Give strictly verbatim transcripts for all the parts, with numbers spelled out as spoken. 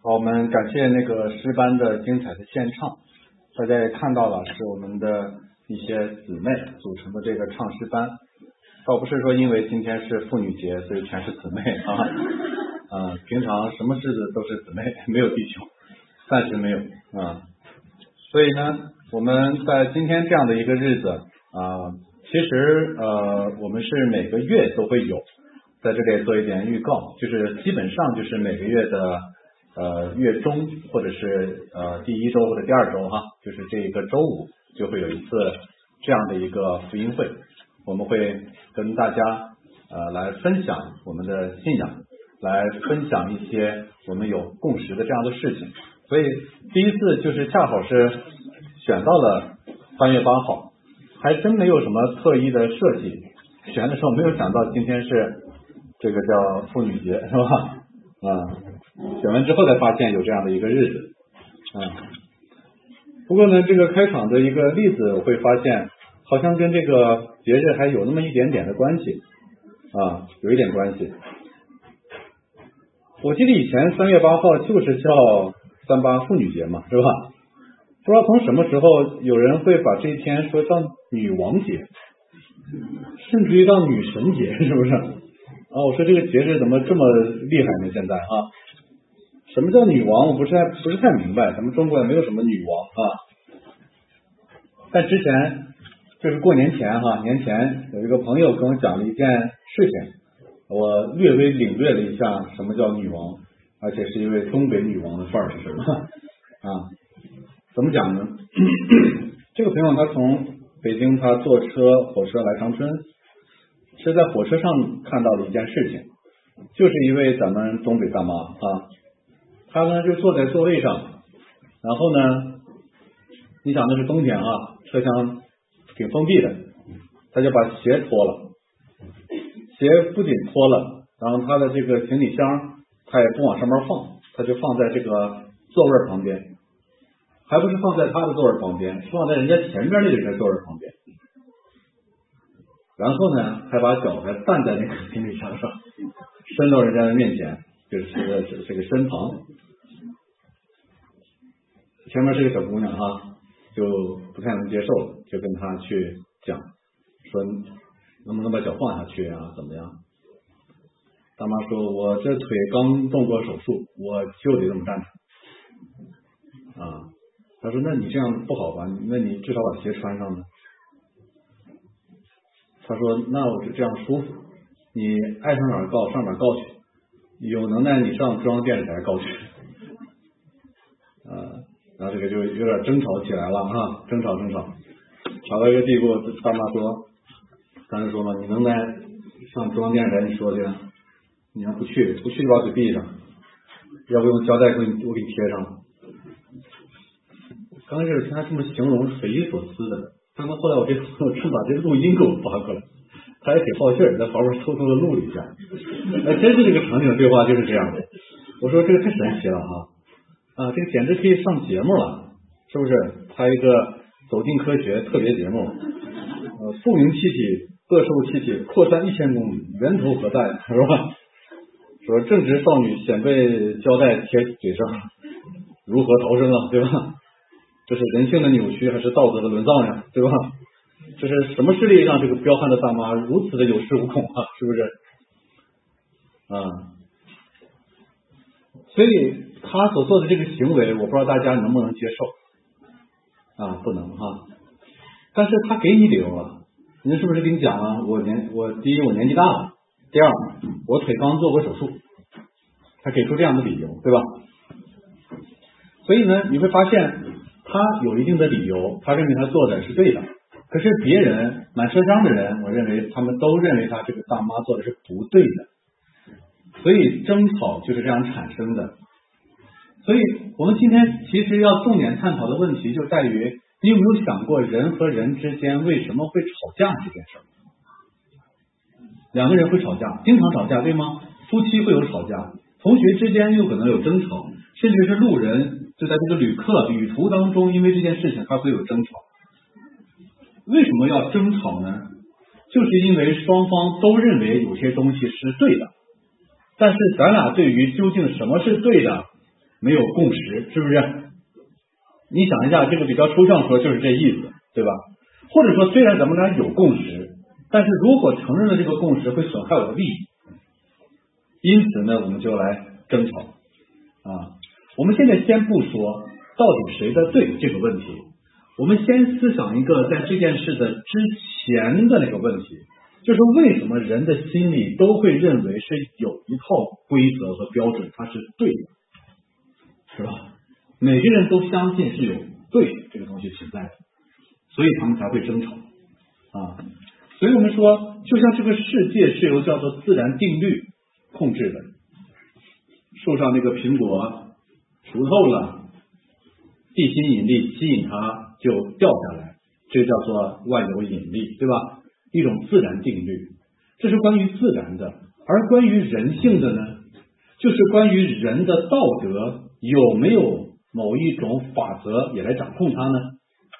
好，我们感谢那个诗班的精彩的献唱，大家也看到了，是我们的一些姊妹组成的这个唱诗班，倒不是说因为今天是妇女节，所以全是姊妹啊，啊，平常什么日子都是姊妹，没有弟兄，暂时没有啊。所以呢，我们在今天这样的一个日子啊，其实呃，我们是每个月都会有，在这里做一点预告，就是基本上就是每个月的呃月中或者是呃第一周或者第二周哈，就是这一个周五就会有一次这样的一个福音会，我们会跟大家呃来分享我们的信仰，来分享一些我们有共识的这样的事情。所以第一次就是恰好是选到了三月八号，还真没有什么特意的设计，选的时候没有想到今天是这个叫妇女节是吧？啊，选完之后才发现有这样的一个日子啊。不过呢，这个开场的一个例子我会发现，好像跟这个节日还有那么一点点的关系啊，有一点关系。我记得以前三月八号就是叫三八妇女节嘛，是吧？不知道从什么时候有人会把这一天说叫女王节，甚至于到女神节，是不是？啊，我说这个节日怎么这么厉害呢？现在啊，什么叫女王？我不是太不是太明白，咱们中国也没有什么女王啊。但之前就是过年前哈，年前有一个朋友跟我讲了一件事情，我略微领略了一下什么叫女王，而且是一位东北女王的范儿是什么啊？怎么讲呢？这个朋友他从北京他坐车火车来长春，是在火车上看到的一件事情，就是一位咱们东北大妈啊，她呢就坐在座位上，然后呢，你想那是冬天啊，车厢挺封闭的，她就把鞋脱了，鞋不仅脱了，然后她的这个行李箱她也不往上面放，她就放在这个座位旁边，还不是放在她的座位旁边，是放在人家前面那个人的座位旁边。然后呢，还把脚还站在那个行李箱上，伸到人家的面前，就是这个这个身旁。前面是个小姑娘啊，就不太能接受，就跟她去讲，说能不能把脚放下去啊？怎么样？大妈说：“我这腿刚动过手术，我就得这么站着。”啊，她说：“那你这样不好吧？那你至少把鞋穿上呢。”他说：“那我是这样舒服，你爱上哪儿告上哪儿告去，有能耐你上中央电视台告去。”呃，然后这个就有点争吵起来了哈，争吵争吵，吵到一个地步，大妈说：“刚才说嘛，你能耐上中央电视台，你说的呀，你要不去，不去就把嘴闭上，要不用胶带给你我给你贴上。”刚开始听他这么形容，匪夷所思的。但是后来我这朋友正把这录音给我发过来，他也挺好气儿，在旁边偷偷的录了一下。哎，真是这个场景对话就是这样的。我说这个太神奇了哈，啊，这个简直可以上节目了，是不是？拍一个走进科学特别节目，呃，不明气体、恶兽气体扩散一千公里，源头何在？是吧？说正值少女显被胶带贴嘴上，如何逃生啊？对吧？这是人性的扭曲还是道德的沦丧呀，对吧？这是什么势力让这个彪悍的大妈如此的有恃无恐啊？是不是？啊，所以他所做的这个行为，我不知道大家能不能接受啊？不能哈。但是他给你理由了，您是不是跟你讲了？我年我第一我年纪大了，第二我腿刚做过手术，他给出这样的理由，对吧？所以呢，你会发现。他有一定的理由，他认为他做的是对的，可是别人满车厢的人，我认为他们都认为他这个大妈做的是不对的，所以争吵就是这样产生的。所以我们今天其实要重点探讨的问题就在于，你有没有想过人和人之间为什么会吵架这件事？两个人会吵架，经常吵架，对吗？夫妻会有吵架，同学之间有可能有争吵，甚至是路人就在这个旅客旅途当中，因为这件事情他会有争吵。为什么要争吵呢？就是因为双方都认为有些东西是对的，但是咱俩对于究竟什么是对的， 没有共识，是不是？你想一下，这个比较抽象说就是这意思，对吧？或者说虽然咱们俩有共识，但是如果承认了这个共识会损害我的利益，因此呢我们就来争吵啊。我们现在先不说到底谁的对这个问题，我们先思想一个在这件事的之前的那个问题，就是为什么人的心里都会认为是有一套规则和标准，它是对的，是吧？每个人都相信是有对这个东西存在的，所以他们才会争吵啊。所以我们说，就像这个世界是由叫做自然定律控制的，树上那个苹果熟透了，地心引力吸引它就掉下来，这叫做万有引力，对吧？一种自然定律，这是关于自然的。而关于人性的呢，就是关于人的道德有没有某一种法则也来掌控它呢？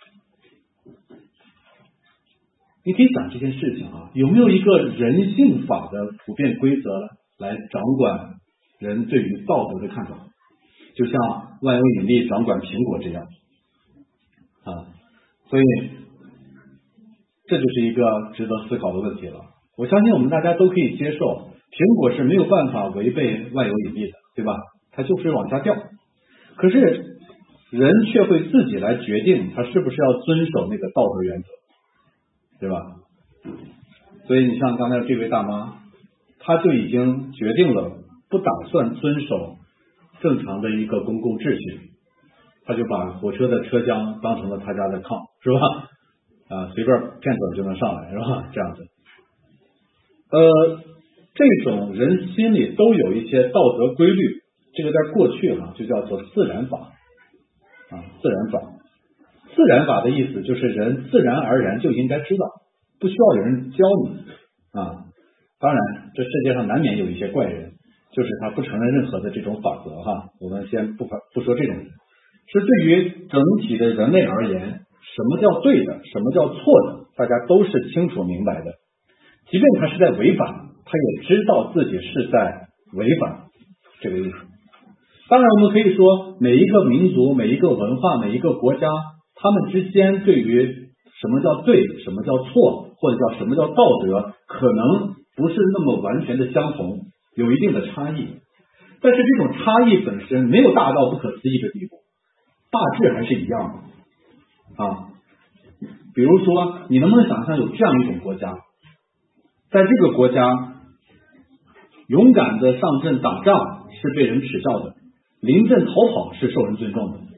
你可以想这件事情啊，有没有一个人性法的普遍规则来掌管人对于道德的看法？就像万有引力掌管苹果这样啊，所以这就是一个值得思考的问题了。我相信我们大家都可以接受，苹果是没有办法违背万有引力的，对吧？它就是往下掉。可是人却会自己来决定他是不是要遵守那个道德原则，对吧？所以你像刚才这位大妈，她就已经决定了不打算遵守正常的一个公共秩序，她就把火车的车厢当成了她家的炕，是吧？啊，随便骗走就能上来，是吧？这样子，呃，这种人心里都有一些道德规律，这个在过去哈、啊、就叫做自然法啊，自然法。自然法的意思就是人自然而然就应该知道，不需要有人教你啊。当然，这世界上难免有一些怪人，就是他不承认任何的这种法则哈。我们先不不说这种人，是对于整体的人类而言，什么叫对的，什么叫错的，大家都是清楚明白的。即便他是在违反，他也知道自己是在违反，这个意思。当然，我们可以说，每一个民族、每一个文化、每一个国家，他们之间对于什么叫对，什么叫错，或者叫什么叫道德，可能不是那么完全的相同，有一定的差异。但是这种差异本身没有大到不可思议的地步，大致还是一样的啊。比如说，你能不能想象有这样一种国家，在这个国家，勇敢的上阵打仗是被人耻笑的，临阵逃跑是受人尊重的。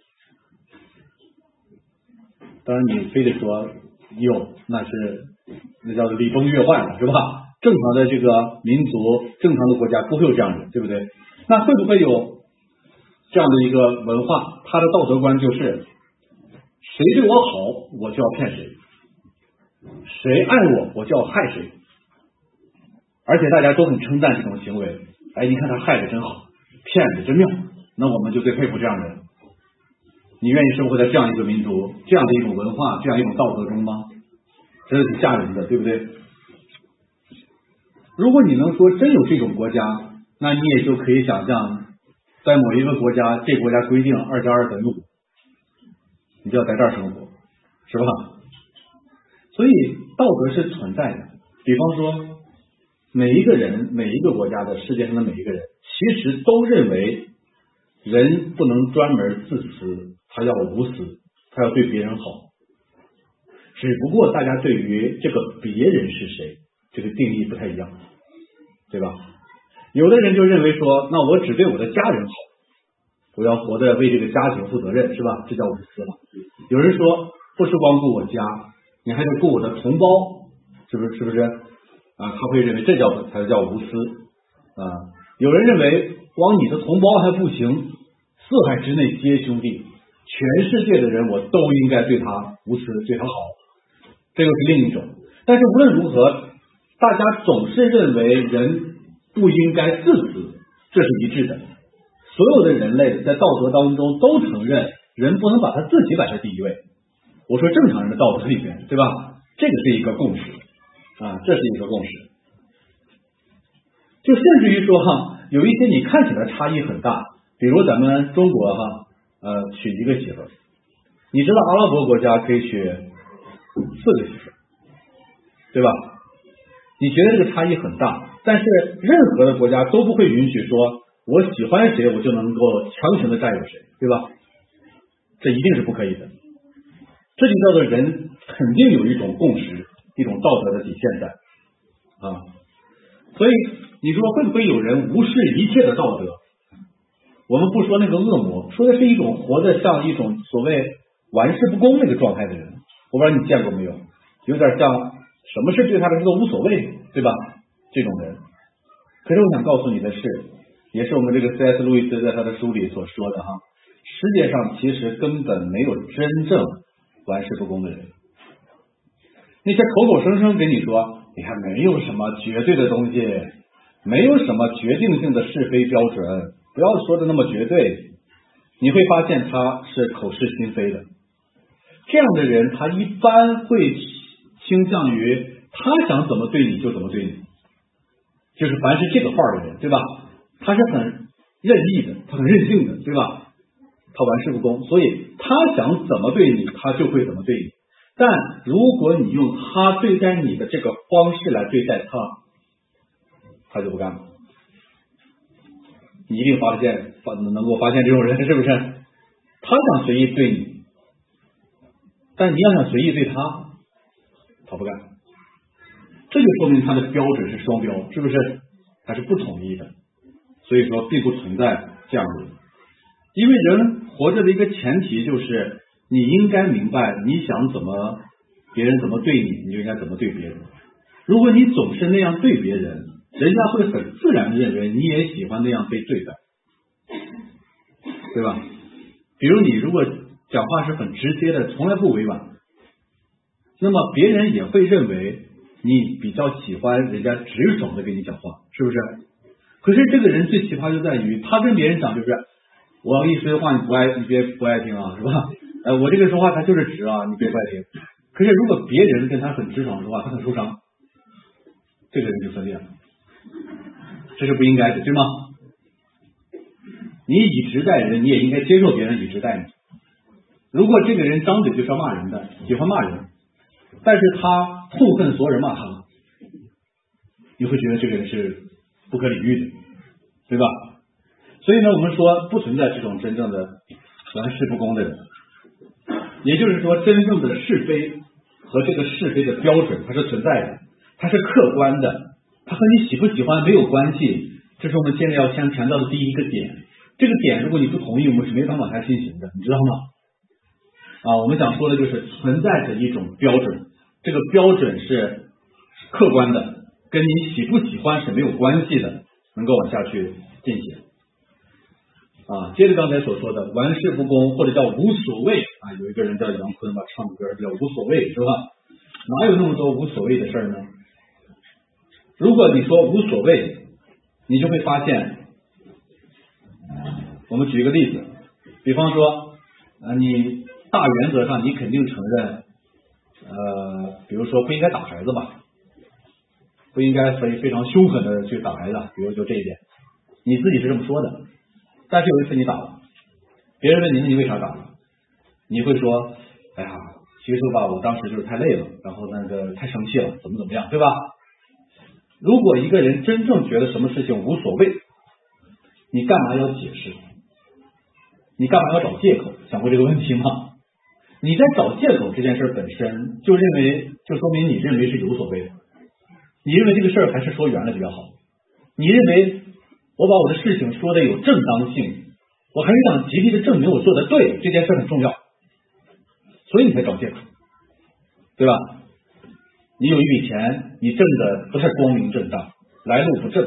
当然你非得说有，那是那叫礼崩乐坏了，是吧？正常的这个民族，正常的国家不会有这样的，对不对？那会不会有这样的一个文化，他的道德观就是谁对我好我就要骗谁，谁爱我我就要害谁，而且大家都很称赞这种行为。哎，你看他害的真好，骗的真妙，那我们就最佩服这样的人。你愿意生活在这样一个民族，这样的一种文化，这样一种道德中吗？真是挺吓人的，对不对？如果你能说真有这种国家，那你也就可以想象，在某一个国家，这国家规定二加二等于五，你就要在这儿生活，是吧？所以道德是存在的。比方说，每一个人，每一个国家的世界上的每一个人，其实都认为人不能专门自私，他要无私，他要对别人好。只不过大家对于这个别人是谁，这个定义不太一样，对吧？有的人就认为说，那我只对我的家人好，我要活得为这个家庭负责任，是吧？这叫无私了。有人说，不是光顾我家，你还得顾我的同胞，是不是？是不是？啊，他会认为这叫才叫无私啊。有人认为，光你的同胞还不行，四海之内皆兄弟，全世界的人我都应该对他无私，对他好，这又是另一种。但是无论如何，大家总是认为人不应该自私，这是一致的。所有的人类在道德当中都承认，人不能把他自己摆在第一位。我说正常人的道德里边，对吧？这个是一个共识啊，这是一个共识。就甚至于说哈，有一些你看起来差异很大， 比如咱们中国哈，呃，娶一个媳妇儿，你知道阿拉伯国家可以娶四个媳妇儿，对吧？你觉得这个差异很大，但是任何的国家都不会允许说我喜欢谁我就能够强行的占有谁，对吧？这一定是不可以的。这就叫做人肯定有一种共识，一种道德的底线在啊。所以你说会不会有人无视一切的道德？我们不说那个恶魔，说的是一种活得像一种所谓玩世不恭那个状态的人。我不知道你见过没有，有点像什么事对他来说都无所谓，对吧？这种人。可是我想告诉你的是，也是我们这个 C S 路易斯在他的书里所说的哈，世界上其实根本没有真正玩世不恭的人。那些口口声声跟你说你看没有什么绝对的东西，没有什么决定性的是非标准，不要说的那么绝对，你会发现他是口是心非的。这样的人他一般会倾向于他想怎么对你就怎么对你，就是凡是这个范儿的人，对吧？他是很任意的，他很任性的，对吧？他玩世不恭，所以他想怎么对你他就会怎么对你。但如果你用他对待你的这个方式来对待他，他就不干了。你一定发现能够发现这种人，是不是？他想随意对你，但你要想随意对他，他不干。这就说明他的标准是双标，是不是？还是不统一的。所以说并不存在这样的人。因为人活着的一个前提就是你应该明白你想怎么别人怎么对你，你就应该怎么对别人。如果你总是那样对别人，人家会很自然的认为你也喜欢那样被对待，对吧？比如你如果讲话是很直接的，从来不委婉，那么别人也会认为你比较喜欢人家直爽的跟你讲话，是不是？可是这个人最奇葩就在于他跟别人讲就是我一说话你不爱你别不爱听啊，是吧？呃，我这个说话他就是直啊，你别不爱听。可是如果别人跟他很直爽说话，他很受伤，这个人就分裂了，这是不应该的，对吗？你以直待人，你也应该接受别人以直待你。如果这个人张嘴就是要骂人的，喜欢骂人，但是他痛恨所有人骂他，你会觉得这个人是不可理喻的，对吧？所以呢，我们说不存在这种真正的玩世不恭的人，也就是说，真正的是非和这个是非的标准它是存在的，它是客观的，它和你喜不喜欢没有关系。这是我们现在要先强调的第一个点。这个点如果你不同意，我们是没办法往下进行的，你知道吗？啊，我们想说的就是存在着一种标准，这个标准是客观的，跟你喜不喜欢是没有关系的，能够往下去进行。啊，接着刚才所说的玩世不恭或者叫无所谓啊，有一个人叫杨坤吧，唱的歌叫无所谓，是吧？哪有那么多无所谓的事呢？如果你说无所谓，你就会发现，我们举一个例子，比方说，呃，你大原则上你肯定承认，呃，比如说不应该打孩子吧，不应该非非常凶狠的去打孩子，比如就这一点，你自己是这么说的。但是有一次你打了，别人问你你为啥打了，你会说，哎呀，其实吧，我当时就是太累了，然后那个太生气了，怎么怎么样，对吧？如果一个人真正觉得什么事情无所谓，你干嘛要解释？你干嘛要找借口？想过这个问题吗？你在找借口这件事本身就认为，就说明你认为是有所谓的，你认为这个事儿还是说圆了比较好，你认为我把我的事情说的有正当性，我还是想极力的证明我做的对，这件事很重要，所以你才找借口，对吧？你有一笔钱，你挣的不太光明正大，来路不正，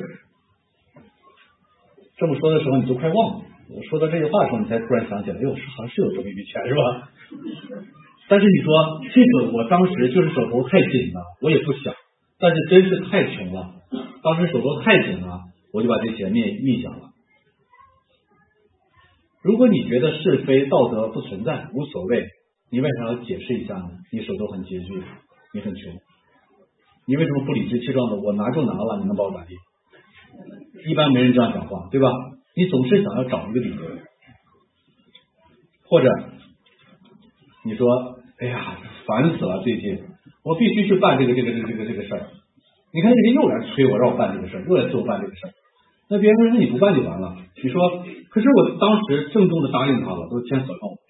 这么说的时候你就快忘了，我说到这句话的时候你才突然想起来，哎呦，好像是有这么一笔钱，是吧？但是你说这个我当时就是手头太紧了，我也不想，但是真是太穷了，当时手头太紧了，我就把这钱灭灭想了。如果你觉得是非道德不存在，无所谓，你为啥要解释一下呢？你手头很拮据，你很穷，你为什么不理直气壮的我拿就拿了，你能把我咋地？一般没人这样讲话，对吧？ 你总是想要找一个理由，或者你说哎呀烦死了，最近我必须去办这个这个这个这个这个事儿，你看这个又来催我让我办这个事儿，又来催我办这个事儿，那别人说你不办就完了，你说可是我当时郑重的答应他了，都签合同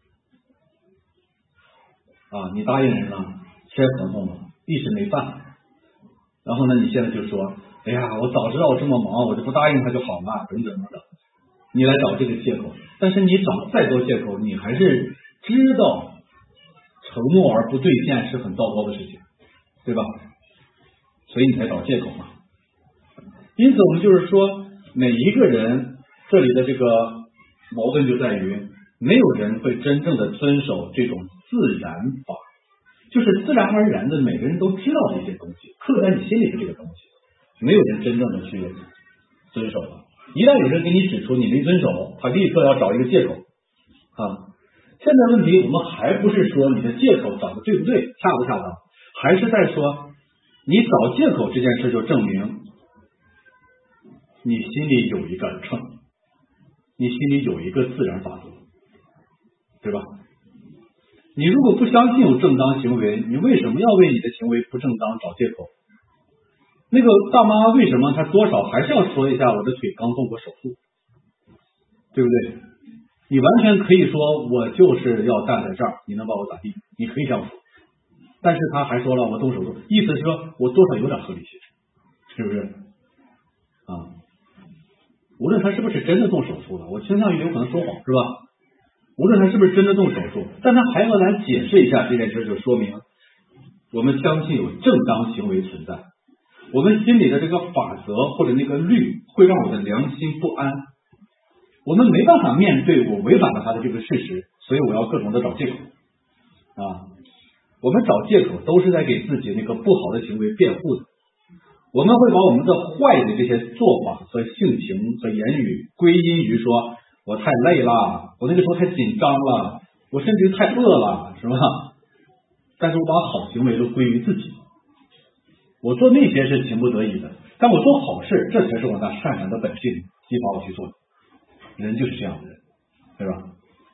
啊，你答应人了，签合同了，一时没办，然后呢你现在就说哎呀我早知道我这么忙，我就不答应他就好了，等等等等，你来找这个借口，但是你找再多借口，你还是知道承诺而不兑现是很糟糕的事情，对吧？所以你才找借口嘛。因此我们就是说每一个人这里的这个矛盾就在于没有人会真正的遵守这种自然法，就是自然而然的每个人都知道这些东西，刻在你心里的这个东西，没有人真正的去遵守了。一旦有人给你指出你没遵守，他立刻要找一个借口啊。现在问题我们还不是说你的借口找的对不对，恰不恰当，还是在说你找借口这件事就证明你心里有一个秤，你心里有一个自然法则，对吧？你如果不相信有正当行为，你为什么要为你的行为不正当找借口？那个大妈为什么她多少还是要说一下我的腿刚动过手术，对不对？你完全可以说我就是要站在这儿，你能把我咋地？你可以这样说，但是他还说了我动手术，意思是说我多少有点合理性，是不是啊？无论他是不是真的动手术了，我倾向于有可能说谎，是吧？无论他是不是真的动手术，但他还要来解释一下这件事，就说明我们相信有正当行为存在，我们心里的这个法则或者那个律会让我的良心不安，我们没办法面对我违反了他的这个事实，所以我要各种的找借口啊。我们找借口都是在给自己那个不好的行为辩护的，我们会把我们的坏的这些做法和性情和言语归因于说我太累了，我那个时候太紧张了，我甚至于太饿了，是吧？但是我把好行为都归于自己，我做那些是情不得已的，但我做好事，这才是我那善良的本性激发我去做的。人就是这样的人，对吧？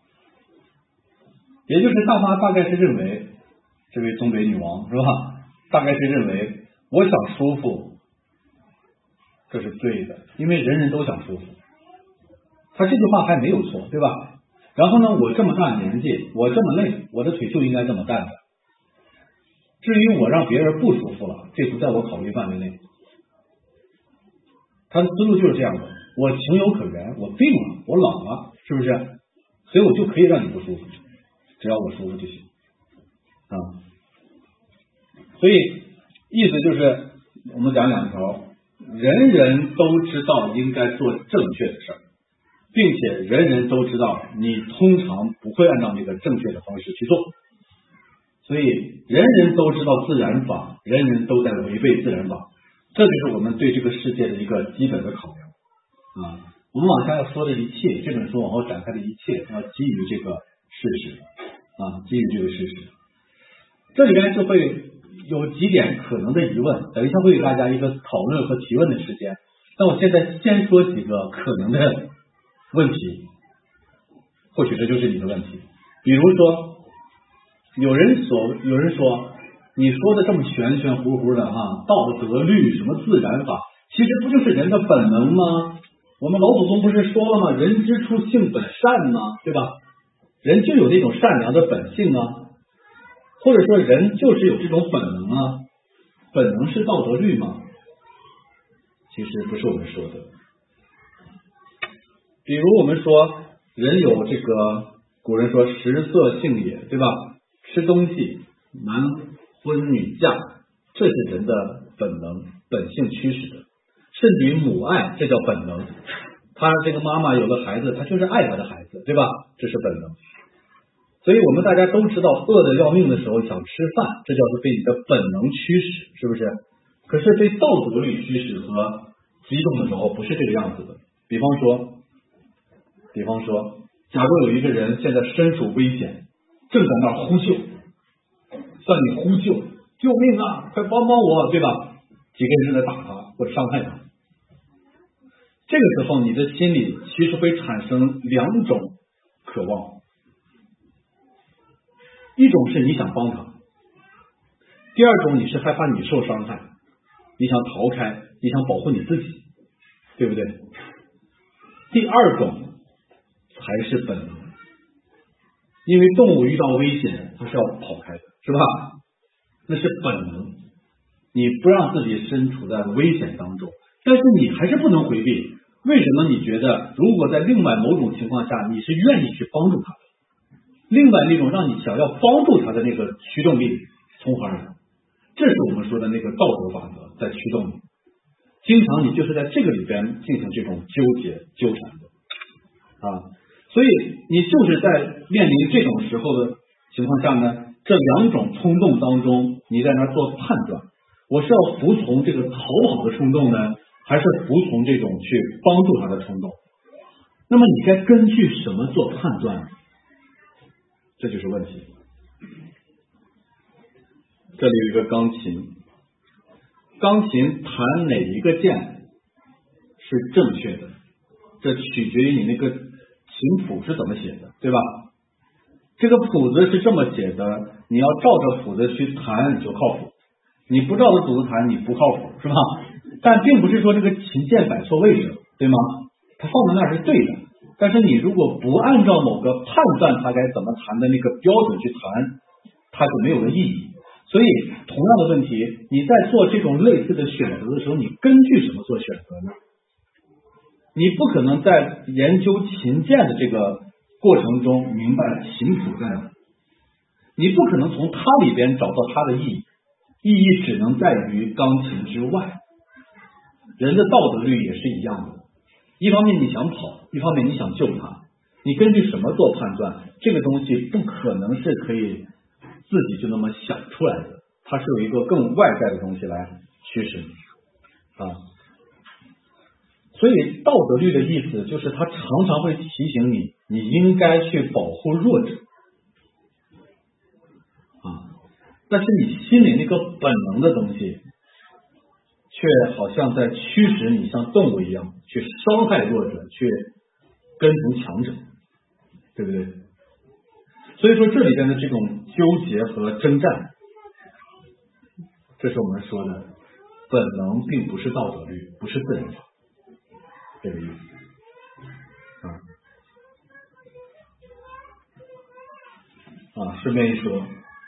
也就是大妈大概是认为，这位东北女王是吧？大概是认为我想舒服，这是对的，因为人人都想舒服。他这句话还没有错，对吧？然后呢，我这么大年纪，我这么累，我的腿就应该这么站着。至于我让别人不舒服了，这不在我考虑范围内。他的思路就是这样的，我情有可原，我病了，我老了，是不是？所以我就可以让你不舒服，只要我舒服就行啊。所以意思就是我们讲两条，人人都知道应该做正确的事儿，并且人人都知道你通常不会按照那个正确的方式去做，所以人人都知道自然法，人人都在违背自然法，这就是我们对这个世界的一个基本的考量啊。我们往下要说的一切，这本书往后展开的一切要基于这个事实啊，基于这个事实。这里边就会有几点可能的疑问，等一下会给大家一个讨论和提问的时间。那我现在先说几个可能的问题，或许这就是你的问题。比如说，有人所有人说，你说的这么玄玄乎乎的哈，道德律什么自然法，其实不就是人的本能吗？我们老祖宗不是说了吗？人之初性本善吗？对吧？人就有那种善良的本性啊，或者说人就是有这种本能啊，本能是道德律吗？其实不是我们说的。比如我们说人有这个，古人说食色性也，对吧？吃东西，男婚女嫁，这是人的本能本性驱使的。甚至于母爱，这叫本能。他这个妈妈有了孩子，他就是爱他的孩子，对吧？这是本能。所以我们大家都知道，饿得要命的时候想吃饭，这叫做被你的本能驱使，是不是？可是被道德律驱使和激动的时候，不是这个样子的。比方说，比方说，假如有一个人现在身处危险，正在那儿呼救，向你呼救，救命啊，快帮帮我，对吧？几个人正在打他或者伤害他。 这个时候你的心里其实会产生两种渴望，一种是你想帮他，第二种你是害怕你受伤害，你想逃开，你想保护你自己，对不对？第二种才是本能，因为动物遇到危险它是要跑开的，是吧？那是本能，你不让自己身处在危险当中，但是你还是不能回避。为什么你觉得如果在另外某种情况下你是愿意去帮助他的，另外那种让你想要帮助他的那个驱动力从何而来？这是我们说的那个道德法则在驱动你，经常你就是在这个里边进行这种纠结纠缠的啊。所以你就是在面临这种时候的情况下呢，这两种冲动当中，你在那做判断，我是要服从这个逃跑的冲动呢，还是服从这种去帮助他的冲动？那么你该根据什么做判断？这就是问题。这里有一个钢琴，钢琴弹哪一个键是正确的，这取决于你那个琴谱是怎么写的，对吧？这个谱子是这么写的，你要照着谱子去弹你就靠谱，你不照着谱子弹你不靠谱，是吧？但并不是说这个琴键摆错位置，对吗？它放在那儿是对的，但是你如果不按照某个判断它该怎么弹的那个标准去弹，它就没有了意义。所以同样的问题，你在做这种类似的选择的时候，你根据什么做选择呢？你不可能在研究琴键的这个过程中明白琴谱在哪，你不可能从它里边找到它的意义，意义只能在于钢琴之外。人的道德律也是一样的，一方面你想跑，一方面你想救他，你根据什么做判断？这个东西不可能是可以自己就那么想出来的，它是有一个更外在的东西来驱使你啊。所以道德律的意思就是它常常会提醒你，你应该去保护弱者啊，但是你心里那个本能的东西却好像在驱使你像动物一样去伤害弱者，去跟从强者，对不对？所以说这里边的这种纠结和征战，这是我们说的本能并不是道德律，不是自然法，这个意思啊。啊，顺便一说，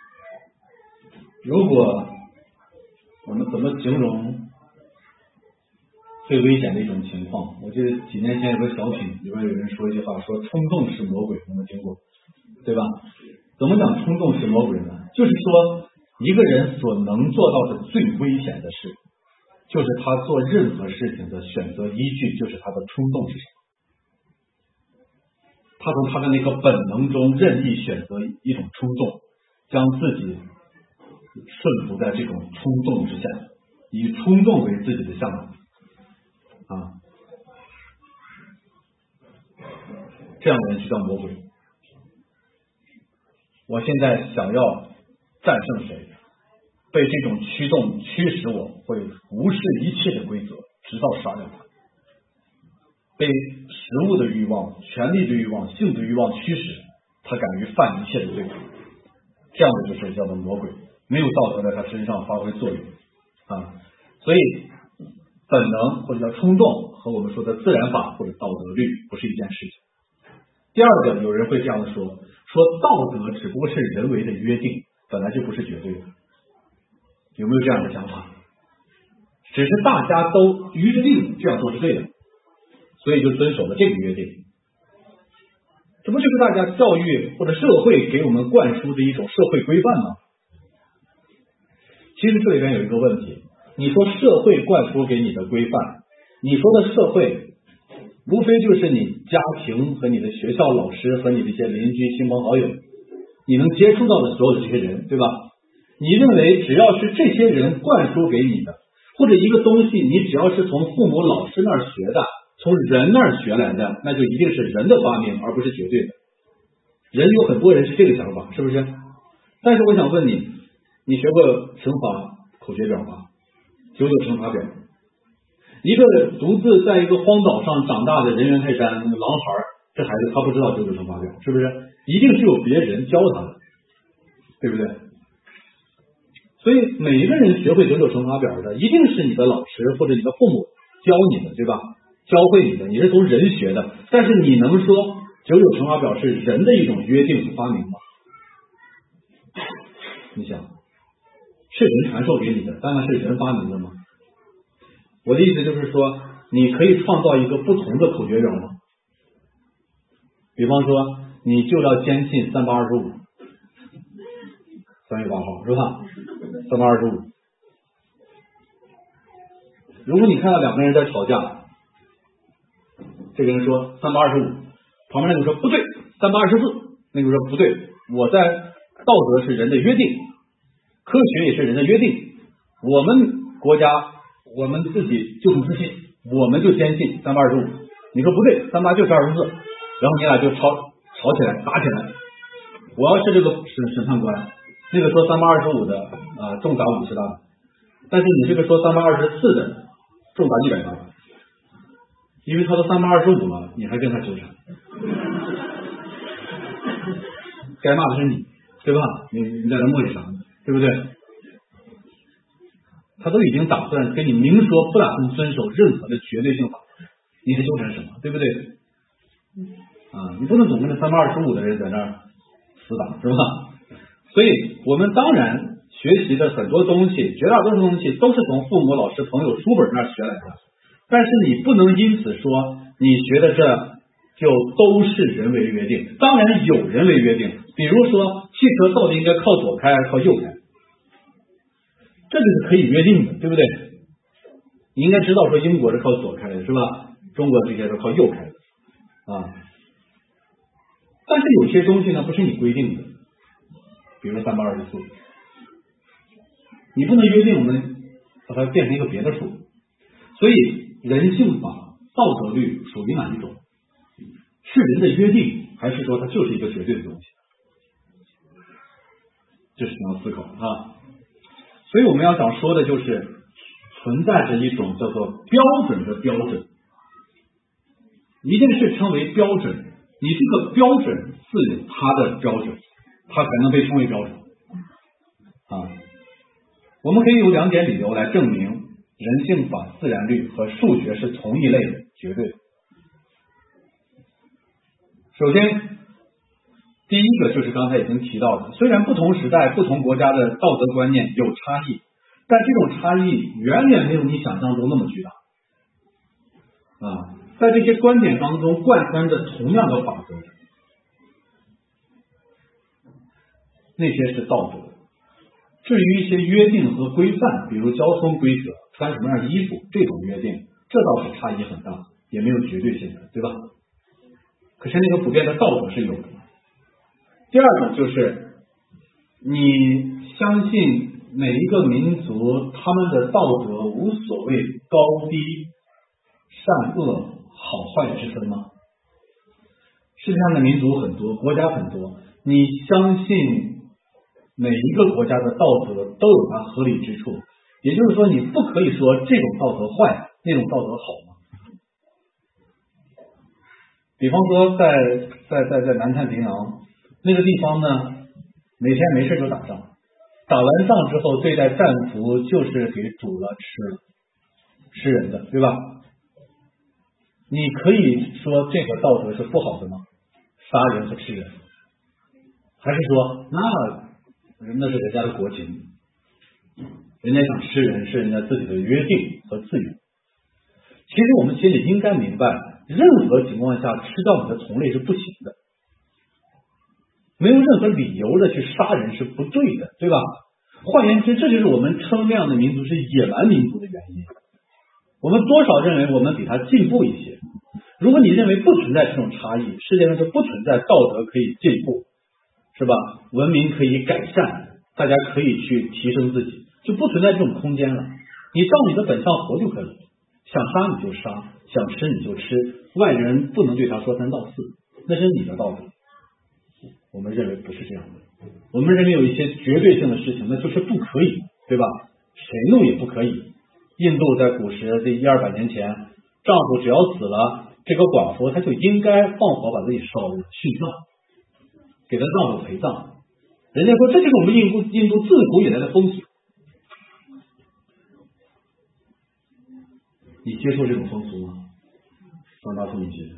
如果我们怎么形容最危险的一种情况？我记得几年前有个小品里边有人说一句话，说冲动是魔鬼，有没有听过？对吧？怎么讲冲动是魔鬼呢？就是说一个人所能做到的最危险的事，就是他做任何事情的选择依据就是他的冲动是什么。他从他的那个本能中任意选择一种冲动，将自己顺服在这种冲动之下，以冲动为自己的向导啊，这样的人就叫魔鬼。我现在想要战胜谁，被这种驱动驱使，我会无视一切的规则，直到杀掉他。被食物的欲望、权力的欲望、性的欲望驱使，他敢于犯一切的罪。这样的就是叫做魔鬼，没有道德在他身上发挥作用啊。所以本能或者叫冲动和我们说的自然法或者道德律不是一件事情。第二个，有人会这样说，说道德只不过是人为的约定，本来就不是绝对的。有没有这样的想法？只是大家都一致定这样做是对的，所以就遵守了这个约定。这不就是大家教育或者社会给我们灌输的一种社会规范吗？其实这里边有一个问题，你说社会灌输给你的规范，你说的社会无非就是你家庭和你的学校老师和你的一些邻居亲朋好友，你能接触到的所有的这些人，对吧？你认为只要是这些人灌输给你的，或者一个东西你只要是从父母老师那儿学的，从人那儿学来的，那就一定是人的发明，而不是绝对的。人有很多人是这个想法，是不是？但是我想问你，你学过乘法口诀表吗？九九乘法表， 一个独自在一个荒岛上长大的人猿泰山那个狼孩，这孩子他不知道九九乘法表，是不是？一定是有别人教他的，对不对？所以每一个人学会九九乘法表的，一定是你的老师或者你的父母教你的，对吧？教会你的，你是从人学的。但是你能说九九乘法表是人的一种约定和发明吗？你想，是人传授给你的，当然是人发明的吗？我的意思就是说，你可以创造一个不同的口诀表吗？比方说，你就要坚信三八二十五，三月八号是吧？三八二十五。如果你看到两个人在吵架，这个人说三八二十五，旁边那个说不对，三八二十四，那个说不对，我在道德是人的约定，科学也是人的约定，我们国家我们自己就很自信，我们就坚信三八二十五，你说不对，三八就是二十四，然后你俩就吵吵起来，打起来。我要是这个审审判官，那个说三八二十五的啊、呃、重打五十大板，但是你这个说三八二十四的重打一百大板，因为他都三八二十五了，你还跟他纠缠，该骂的是你，对吧？你你在这磨叽啥呢？对不对？他都已经打算跟你明说不打算遵守任何的绝对性法，你还纠缠什么？对不对？啊，你不能总跟那三八二十五的人在那儿死打，是吧？所以我们当然学习的很多东西，绝大多数东西都是从父母、老师、朋友、书本那儿学来的，但是你不能因此说你学的这就都是人为约定。当然有人为约定，比如说汽车到底应该靠左开还是靠右开，这就是可以约定的，对不对？你应该知道说英国是靠左开的，是吧？中国这些是靠右开的啊。但是有些东西呢不是你规定的，比如三八二十四，你不能约定我们把它变成一个别的数。所以人性法、道德律属于哪一种？是人的约定，还是说它就是一个绝对的东西？这是你要思考啊。所以我们要想说的就是存在着一种叫做标准的标准，一件事称为标准，你这个标准自有它的标准，它才能被称为标准啊。我们可以有两点理由来证明人性法、自然律和数学是同一类的，绝对。首先，第一个就是刚才已经提到的，虽然不同时代、不同国家的道德观念有差异，但这种差异远远没有你想象中那么巨大啊。在这些观点当中贯穿着同样的法则，那些是道德。至于一些约定和规范，比如交通规则、穿什么样的衣服，这种约定，这倒是差异很大，也没有绝对性的，对吧？可是那个普遍的道德是有的。第二种就是你相信每一个民族他们的道德无所谓高低、善恶、好坏之分吗？世界上的民族很多，国家很多，你相信每一个国家的道德都有它合理之处，也就是说你不可以说这种道德坏，那种道德好吗？比方说在在在在南太平洋那个地方呢，每天没事就打仗，打完仗之后对待战俘就是给煮了吃了，吃人的，对吧？你可以说这个道德是不好的吗？杀人和吃人，还是说那那是人家的国情，人家想吃人是人家自己的约定和自由。其实我们心里应该明白，任何情况下吃掉你的同类是不行的，没有任何理由的去杀人是不对的，对吧？换言之，这就是我们称那样的民族是野蛮民族的原因。我们多少认为我们比他进步一些。如果你认为不存在这种差异，世界上就不存在道德可以进步，是吧？文明可以改善，大家可以去提升自己，就不存在这种空间了。你照你的本相活就可以了，想杀你就杀，想吃你就吃，外人不能对他说三道四，那是你的道德。我们认为不是这样的，我们认为有一些绝对性的事情那就是不可以，对吧？谁弄也不可以， 印度在古时这一二百年前，丈夫只要死了，这个寡妇她就应该放火把自己烧了殉葬，给她丈夫陪葬。人家说这就是我们印度印度自古以来的风俗。你接受这种风俗吗？双大妇女节，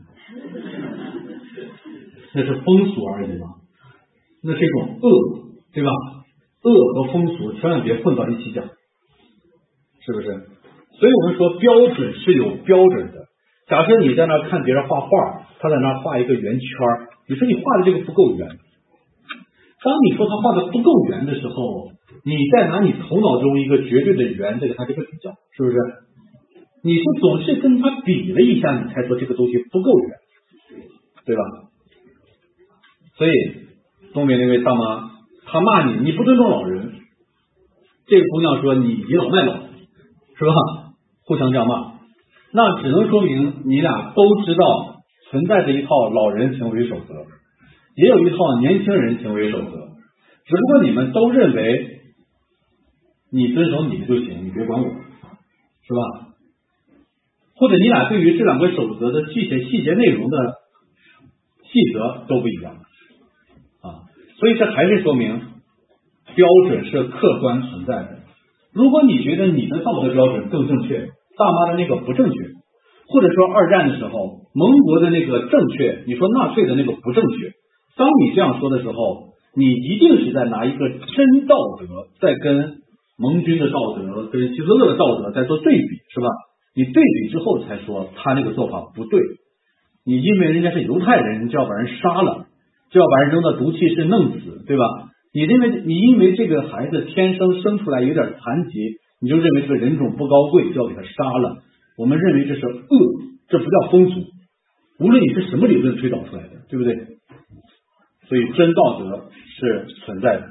那是风俗而已嘛，那是一种恶，对吧？恶和风俗千万别混到一起讲，是不是？所以我们说标准是有标准的。假设你在那看别人画画，他在那画一个圆圈，你说你画的这个不够圆。当你说他画的不够圆的时候，你再拿你头脑中一个绝对的圆再给他这个比较，是不是？你是总是跟他比了一下，你才说这个东西不够圆，对吧？所以东北那位大妈，她骂你，你不尊重老人，这个姑娘说你倚老卖老，是吧？互相这样骂，那只能说明你俩都知道存在着一套老人行为守则，也有一套年轻人行为守则，只不过你们都认为你遵守你的就行，你别管我，是吧？或者你俩对于这两个守则的具体细节内容的细则都不一样啊，所以这还是说明标准是客观存在的。如果你觉得你的道德标准更正确，大妈的那个不正确，或者说二战的时候盟国的那个正确，你说纳粹的那个不正确，当你这样说的时候，你一定是在拿一个真道德在跟盟军的道德跟希特勒的道德在做对比，是吧？你对比之后才说他那个做法不对，你因为人家是犹太人就要把人杀了，就要把人扔到毒气室弄死，对吧？你认为你因为这个孩子天生生出来有点残疾，你就认为这个人种不高贵，就要给他杀了。我们认为这是恶，这不叫风俗，无论你是什么理论推导出来的，对不对？所以真道德是存在的。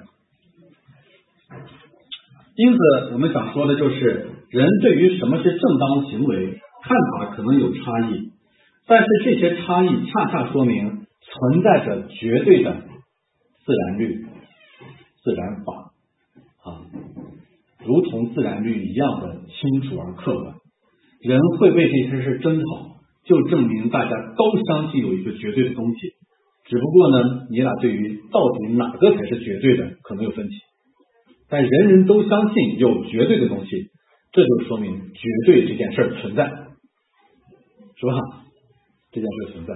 因此我们想说的就是人对于什么是正当行为看法可能有差异，但是这些差异恰恰说明存在着绝对的自然律、自然法啊，如同自然律一样的清楚而客观。人会为这些事争吵，就证明大家都相信有一个绝对的东西，只不过呢，你俩对于到底哪个才是绝对的可能有分歧，但人人都相信有绝对的东西，这就说明绝对这件事存在，是吧？这件事存在。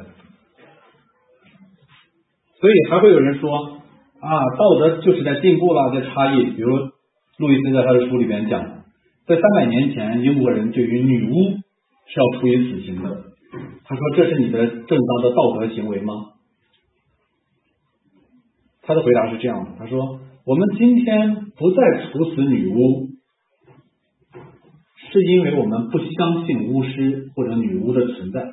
所以还会有人说啊，道德就是在进步了，在差异。比如路易斯在他的书里面讲，在三百年前英国人对于女巫是要处以死刑的，他说这是你的正当的道德行为吗？他的回答是这样的，他说我们今天不再处死女巫，是因为我们不相信巫师或者女巫的存在。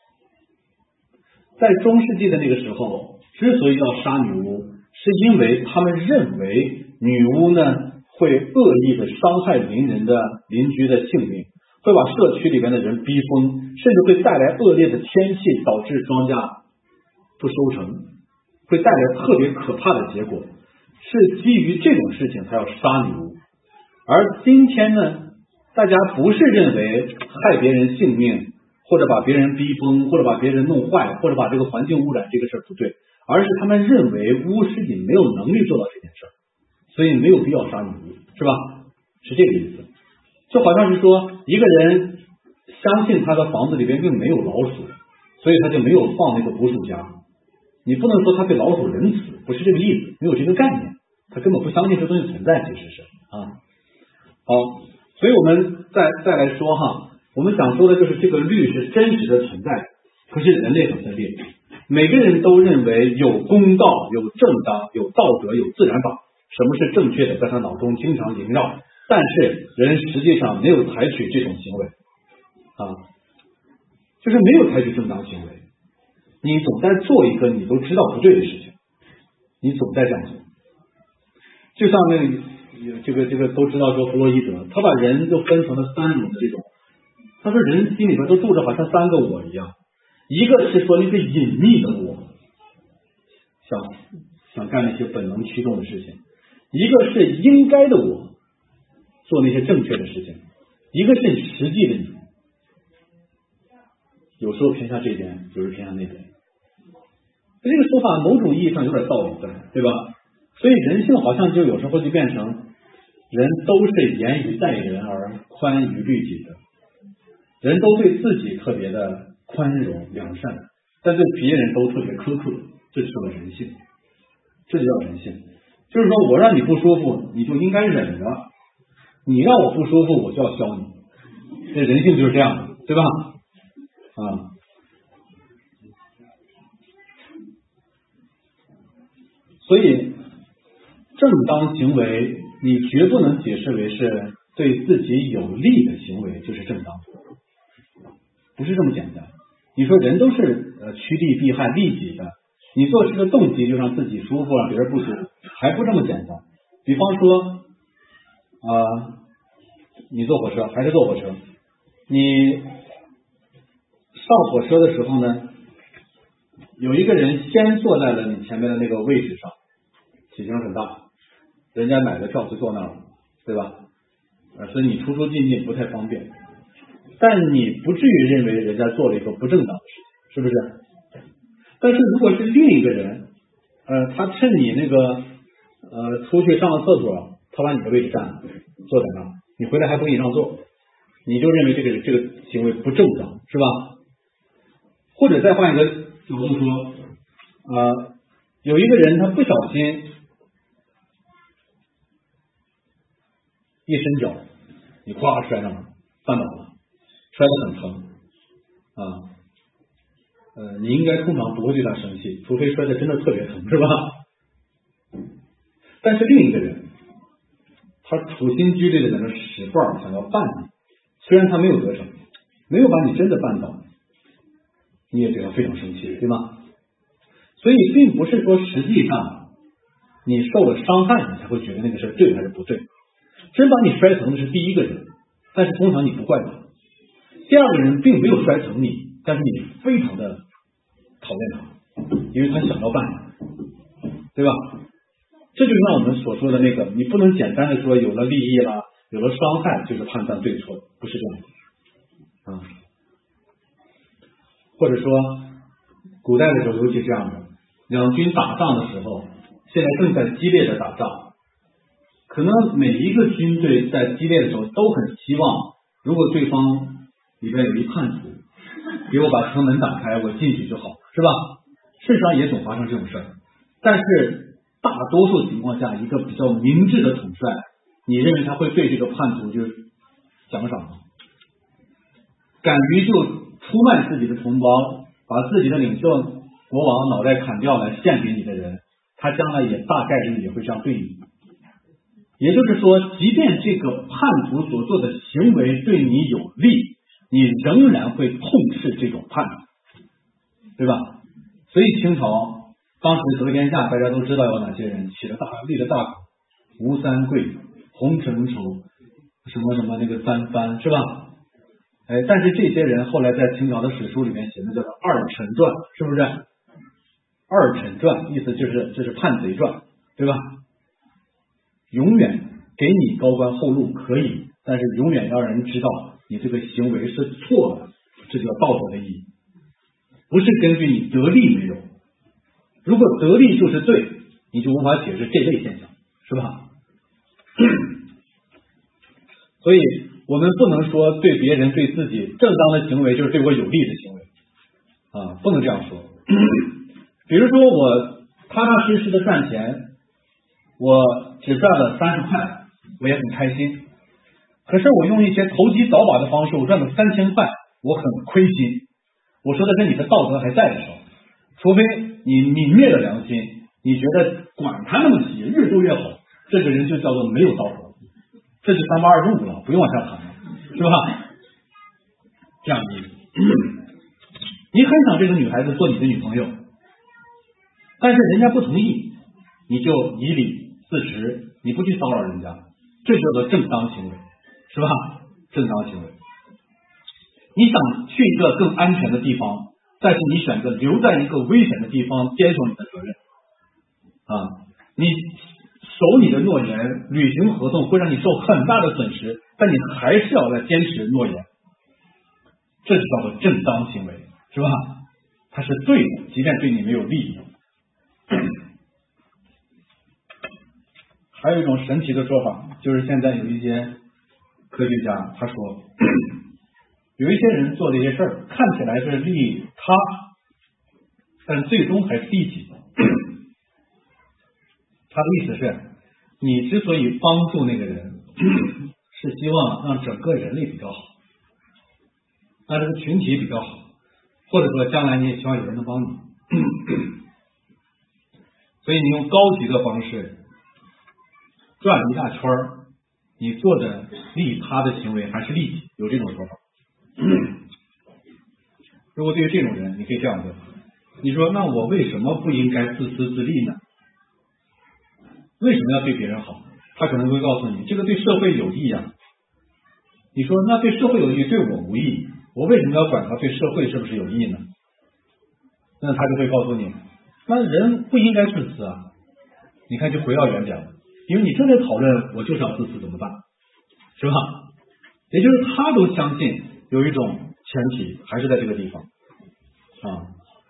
在中世纪的那个时候，之所以要杀女巫，是因为他们认为女巫呢会恶意的伤害邻人的邻居的性命，会把社区里面的人逼疯，甚至会带来恶劣的天气，导致庄稼不收成，会带来特别可怕的结果。是基于这种事情才要杀女巫。而今天呢，大家不是认为害别人性命，或者把别人逼疯，或者把别人弄坏，或者把这个环境污染这个事儿不对，而是他们认为巫师你没有能力做到这件事儿，所以没有必要杀女巫，是吧？是这个意思。就好像是说一个人相信他的房子里边并没有老鼠，所以他就没有放那个捕鼠夹。你不能说他对老鼠仁慈，不是这个意思，没有这个概念，他根本不相信这东西存在，其实是啊。好，所以我们再再来说哈，我们想说的就是这个律是真实的存在，可是人类很分裂，每个人都认为有公道、有正当、有道德、有自然法，什么是正确的，在他脑中经常萦绕，但是人实际上没有采取这种行为啊，就是没有采取正当行为。你总在做一个你都知道不对的事情，你总在这样做。就像那个这个这个都知道说弗洛伊德，他把人就分成了三种的这种，他说人心里边都住着好像三个我一样，一个是说那个隐秘的我，想想干那些本能驱动的事情，一个是应该的我，做那些正确的事情， 一个是实际的你，有时候偏向这边，有时候偏向那边。这个说法某种意义上有点道理在，对吧？所以人性好像就有时候就变成人都是严于待人而宽于律己的，人都对自己特别的宽容良善，但对别人都特别苛刻，这就是人性，这就叫人性。就是说我让你不舒服，你就应该忍着，你让我不舒服，我就要削你。这人性就是这样的，对吧？啊，所以正当行为，你绝不能解释为是对自己有利的行为就是正当，不是这么简单。你说人都是呃趋利避害利己的，你做事的动机就让自己舒服，让别人不舒服，还不这么简单。比方说啊、呃，你坐火车还是坐火车，你上火车的时候呢，有一个人先坐在了你前面的那个位置上，体型很大，人家买的票就坐那儿了，对吧？呃，所以你出出进进不太方便，但你不至于认为人家做了一个不正当的事情，是不是？但是如果是另一个人，呃，他趁你那个呃出去上个厕所，他把你的位置占了，坐在那儿，你回来还不给你让座，你就认为这个这个行为不正当，是吧？或者再换一个角度说，呃，有一个人他不小心一伸脚，你咵摔上了，绊倒了，摔得很疼啊。呃，你应该通常不会对他生气，除非摔得真的特别疼，是吧？但是另一个人，他处心积虑的在那使绊想要绊你，虽然他没有得逞，没有把你真的绊倒，你也对他非常生气，对吗？所以并不是说实际上你受了伤害，你才会觉得那个事对还是不对。真把你摔疼的是第一个人，但是通常你不怪他。第二个人并没有摔疼你，但是你非常的讨厌他，因为他想要绊你，对吧？这就是像我们所说的那个，你不能简单的说有了利益了，有了伤害就是判断对错，不是这样的啊。或者说古代的时候尤其这样的，两军打仗的时候，现在正在激烈的打仗，可能每一个军队在激烈的时候都很希望，如果对方里边有一叛徒，给我把城门打开，我进去就好，是吧？事实上也总发生这种事儿，但是大多数情况下，一个比较明智的统帅，你认为他会对这个叛徒就奖赏吗？敢于就出卖自己的同胞，把自己的领袖国王脑袋砍掉来献给你的人，他将来也大概率也会这样对你。也就是说，即便这个叛徒所做的行为对你有利，你仍然会痛斥这种叛徒，对吧？所以清朝当时得天下，大家都知道有哪些人起了大立了大功，吴三桂、洪承畴，什么什么那个三藩，是吧？哎，但是这些人后来在清朝的史书里面写的叫做二臣传，是不是？二臣传意思就是这是叛贼传，对吧？永远给你高官厚禄可以，但是永远要让人知道你这个行为是错的，这叫道德的意义，不是根据你得利没有。如果得利就是对，你就无法解释这类现象，是吧？所以我们不能说对别人对自己正当的行为就是对我有利的行为啊，不能这样说。比如说我踏踏实实的赚钱，我只赚了三十块，我也很开心。可是我用一些投机倒把的方式，我赚了三千块，我很亏心。我说的是你的道德还在的时候，除非你泯灭了良心，你觉得管他那么急，越多越好，这个人就叫做没有道德，这就三八二十五了，不用往下谈了，是吧？这样的意思。你很想这个女孩子做你的女朋友，但是人家不同意，你就以理自持，你不去骚扰人家，这叫做正当行为，是吧？正当行为。你想去一个更安全的地方，但是你选择留在一个危险的地方，坚守你的责任啊！你守你的诺言，履行合同会让你受很大的损失， 但你还是要来坚持诺言，这就叫做正当行为，是吧？它是对的，即便对你没有利益。还有一种神奇的说法，就是现在有一些科学家他说，有一些人做的一些事儿看起来是利他，但最终还是利己。他的意思是，你之所以帮助那个人，是希望让整个人类比较好，让这个群体比较好，或者说将来你也希望有人能帮你，所以你用高级的方式转了一大圈，你做的利他的行为还是利己，有这种说法。如果对于这种人，你可以这样问，你说那我为什么不应该自私自利呢？为什么要对别人好？他可能会告诉你，这个对社会有益啊。你说那对社会有益，对我无益，我为什么要管他对社会是不是有益呢？那他就会告诉你，那人不应该自私啊。你看就回到原点了，因为你正在讨论我就是要自私怎么办，是吧？也就是他都相信有一种前提还是在这个地方啊。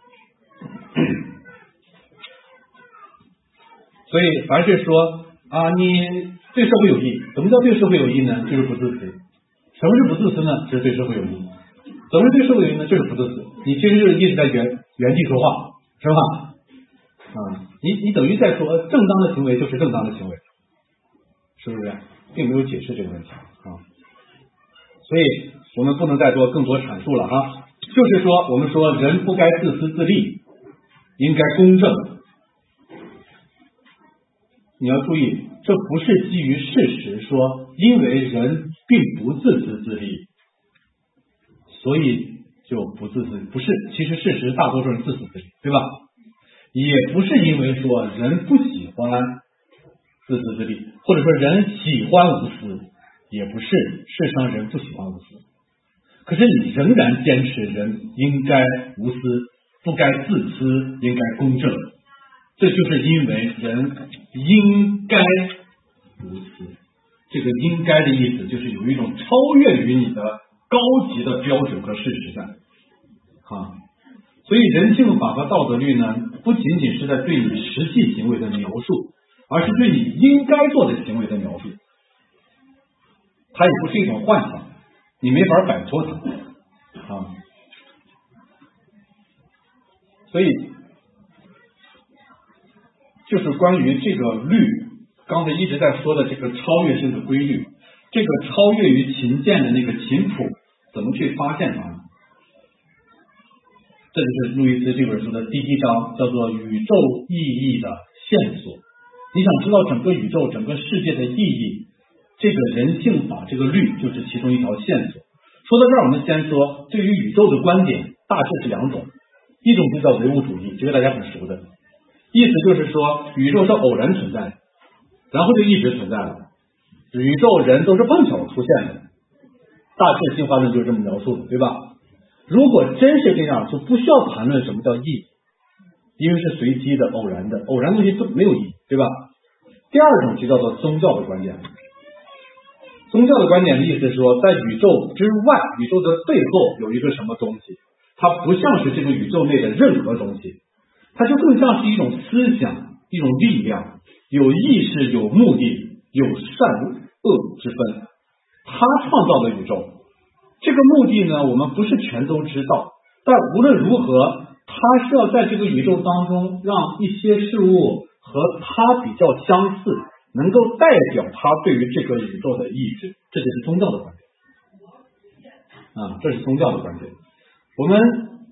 所以凡是说啊，你对社会有益，怎么叫对社会有益呢？就是不自私。什么是不自私呢？就是对社会有益。怎么是对社会有益呢？就是不自私。你其实就是一直在原原地说话，是吧？啊，你你等于在说正当的行为就是正当的行为，是不是？并没有解释这个问题啊。所以我们不能再做更多阐述了哈。就是说，我们说人不该自私自利，应该公正。你要注意，这不是基于事实说，因为人并不自私自利，所以就不自私，不是。其实事实大多数人自私自利，对吧？也不是因为说人不喜欢自私自利，或者说人喜欢无私，也不是。事实上人不喜欢无私，可是你仍然坚持人应该无私，不该自私，应该公正。这就是因为人应该无私，这个应该的意思就是有一种超越于你的高级的标准和事实在啊。所以人性法和道德律呢，不仅仅是在对你实际行为的描述，而是对你应该做的行为的描述。它也不是一种幻想，你没法摆脱它啊。所以就是关于这个律，刚才一直在说的这个超越性的规律，这个超越于琴键的那个琴谱，怎么去发现它呢？这就是路易斯这本书的第一章，叫做宇宙意义的线索。你想知道整个宇宙整个世界的意义，这个人性法这个律就是其中一条线索。说到这儿，我们先说对于宇宙的观点大致是两种，一种就叫唯物主义，这个大家很熟的，意思就是说宇宙是偶然存在，然后就一直存在了，宇宙人都是碰巧出现的，大致进化论就是这么描述的，对吧？如果真是这样，就不需要谈论什么叫意义，因为是随机的、偶然的，偶然东西都没有意义，对吧？第二种就叫做宗教的观点。宗教的观点的意思是说，在宇宙之外，宇宙的背后有一个什么东西，它不像是这个宇宙内的任何东西，它就更像是一种思想，一种力量，有意识、有目的、有善恶之分。它创造了宇宙，这个目的呢，我们不是全都知道，但无论如何，它是要在这个宇宙当中让一些事物和它比较相似，能够代表它对于这个宇宙的意志，这就是宗教的观点啊，这是宗教的观点。我们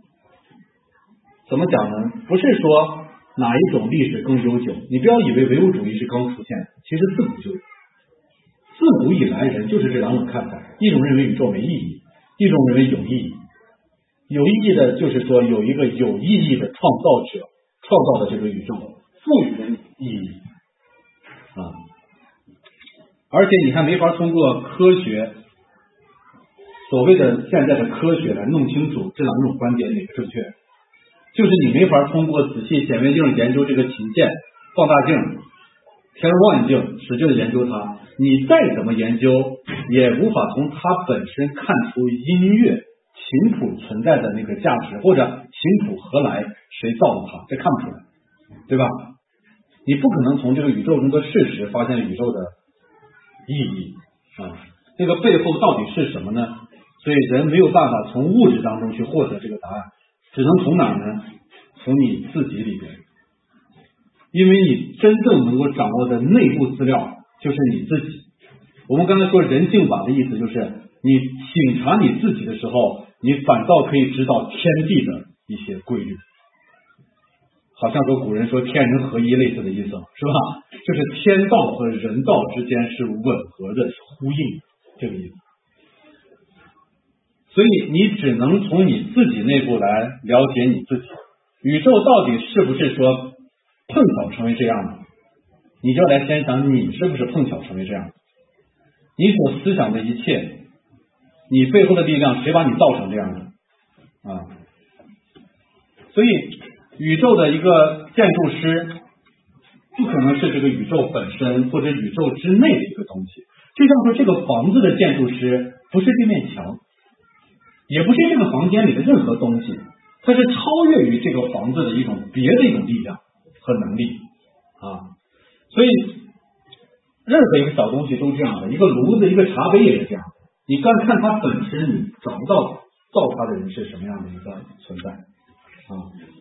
怎么讲呢？不是说哪一种历史更悠久，你不要以为唯物主义是刚出现的，其实自古就有，自古以来人就是这两种看法，一种认为宇宙没意义，一种认为有意义。有意义的就是说有一个有意义的创造者创造的这个宇宙，赋予人意义啊。而且你看没法通过科学，所谓的现在的科学来弄清楚这两种观点哪个正确，就是你没法通过仔细显微镜研究这个琴键、放大镜、天文望远镜使劲研究它，你再怎么研究也无法从它本身看出音乐琴谱存在的那个价值，或者琴谱何来，谁造的它，这看不出来，对吧？你不可能从这个宇宙中的事实发现宇宙的意义啊，那个背后到底是什么呢？所以人没有办法从物质当中去获得这个答案，只能从哪儿呢？从你自己里边，因为你真正能够掌握的内部资料就是你自己。我们刚才说人性法的意思就是你省察你自己的时候，你反倒可以知道天地的一些规律，好像说古人说天人合一类似的意思，是吧？就是天道和人道之间是吻合的，是呼应的，这个意思。所以你只能从你自己内部来了解你自己，宇宙到底是不是说碰巧成为这样的，你就来先想你是不是碰巧成为这样的，你所思想的一切，你背后的力量，谁把你造成这样的啊？所以宇宙的一个建筑师不可能是这个宇宙本身或者宇宙之内的一个东西，就像说这个房子的建筑师不是这面墙，也不是这个房间里的任何东西，它是超越于这个房子的一种别的一种力量和能力啊。所以任何一个小东西都这样的，一个炉子一个茶杯也是这样的，你干看它本身，你找不到造它的人是什么样的一个存在啊。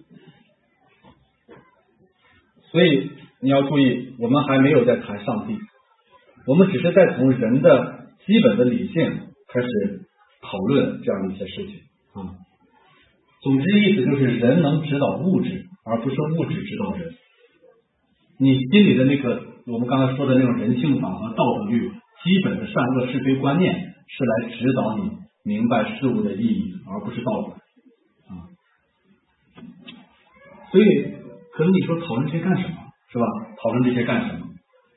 所以你要注意，我们还没有在谈上帝，我们只是在从人的基本的理性开始讨论这样的一些事情啊。总之意思就是人能指导物质，而不是物质指导人。你心里的那个我们刚才说的那种人性法和道德律，基本的善恶是非观念，是来指导你明白事物的意义，而不是道德啊。所以可能你说讨论这些干什么，是吧？讨论这些干什么？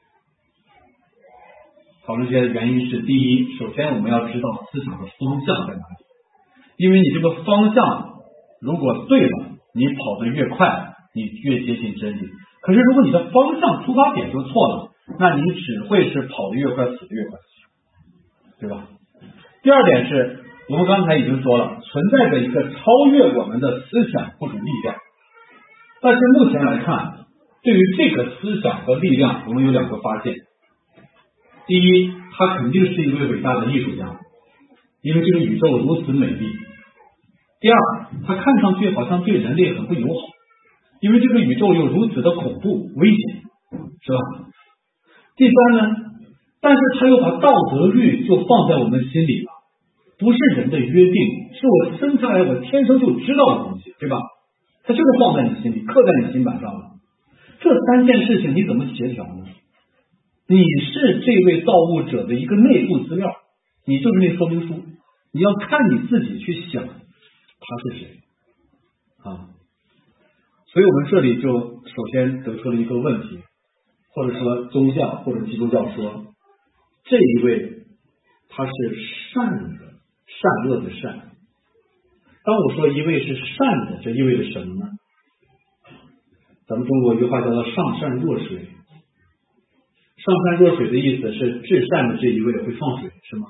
讨论这些原因是：第一，首先我们要知道思想的方向在哪里，因为你这个方向如果对了，你跑得越快，你越接近真理。可是如果你的方向出发点就错了，那你只会是跑得越快，死得越快，对吧？第二点是我们刚才已经说了，存在着一个超越我们的思想或者力量，但是目前来看，对于这个思想和力量，我们有两个发现。第一，他肯定是一位伟大的艺术家，因为这个宇宙如此美丽。第二，他看上去好像对人类很不友好，因为这个宇宙又如此的恐怖危险，是吧？第三呢，但是他又把道德律就放在我们心里了，不是人的约定，是我生下来我天生就知道的东西，对吧？他就是放在你心里，刻在你心板上了。这三件事情你怎么协调呢？你是这位造物者的一个内部资料，你就是那说明书，你要看你自己去想他是谁啊。所以我们这里就首先得出了一个问题，或者说宗教或者基督教说，这一位他是善的，善恶的善。当我说一位是善的，这意味着什么呢？咱们中国有句话叫做上善若水，上善若水的意思是至善的这一位会放水，是吗？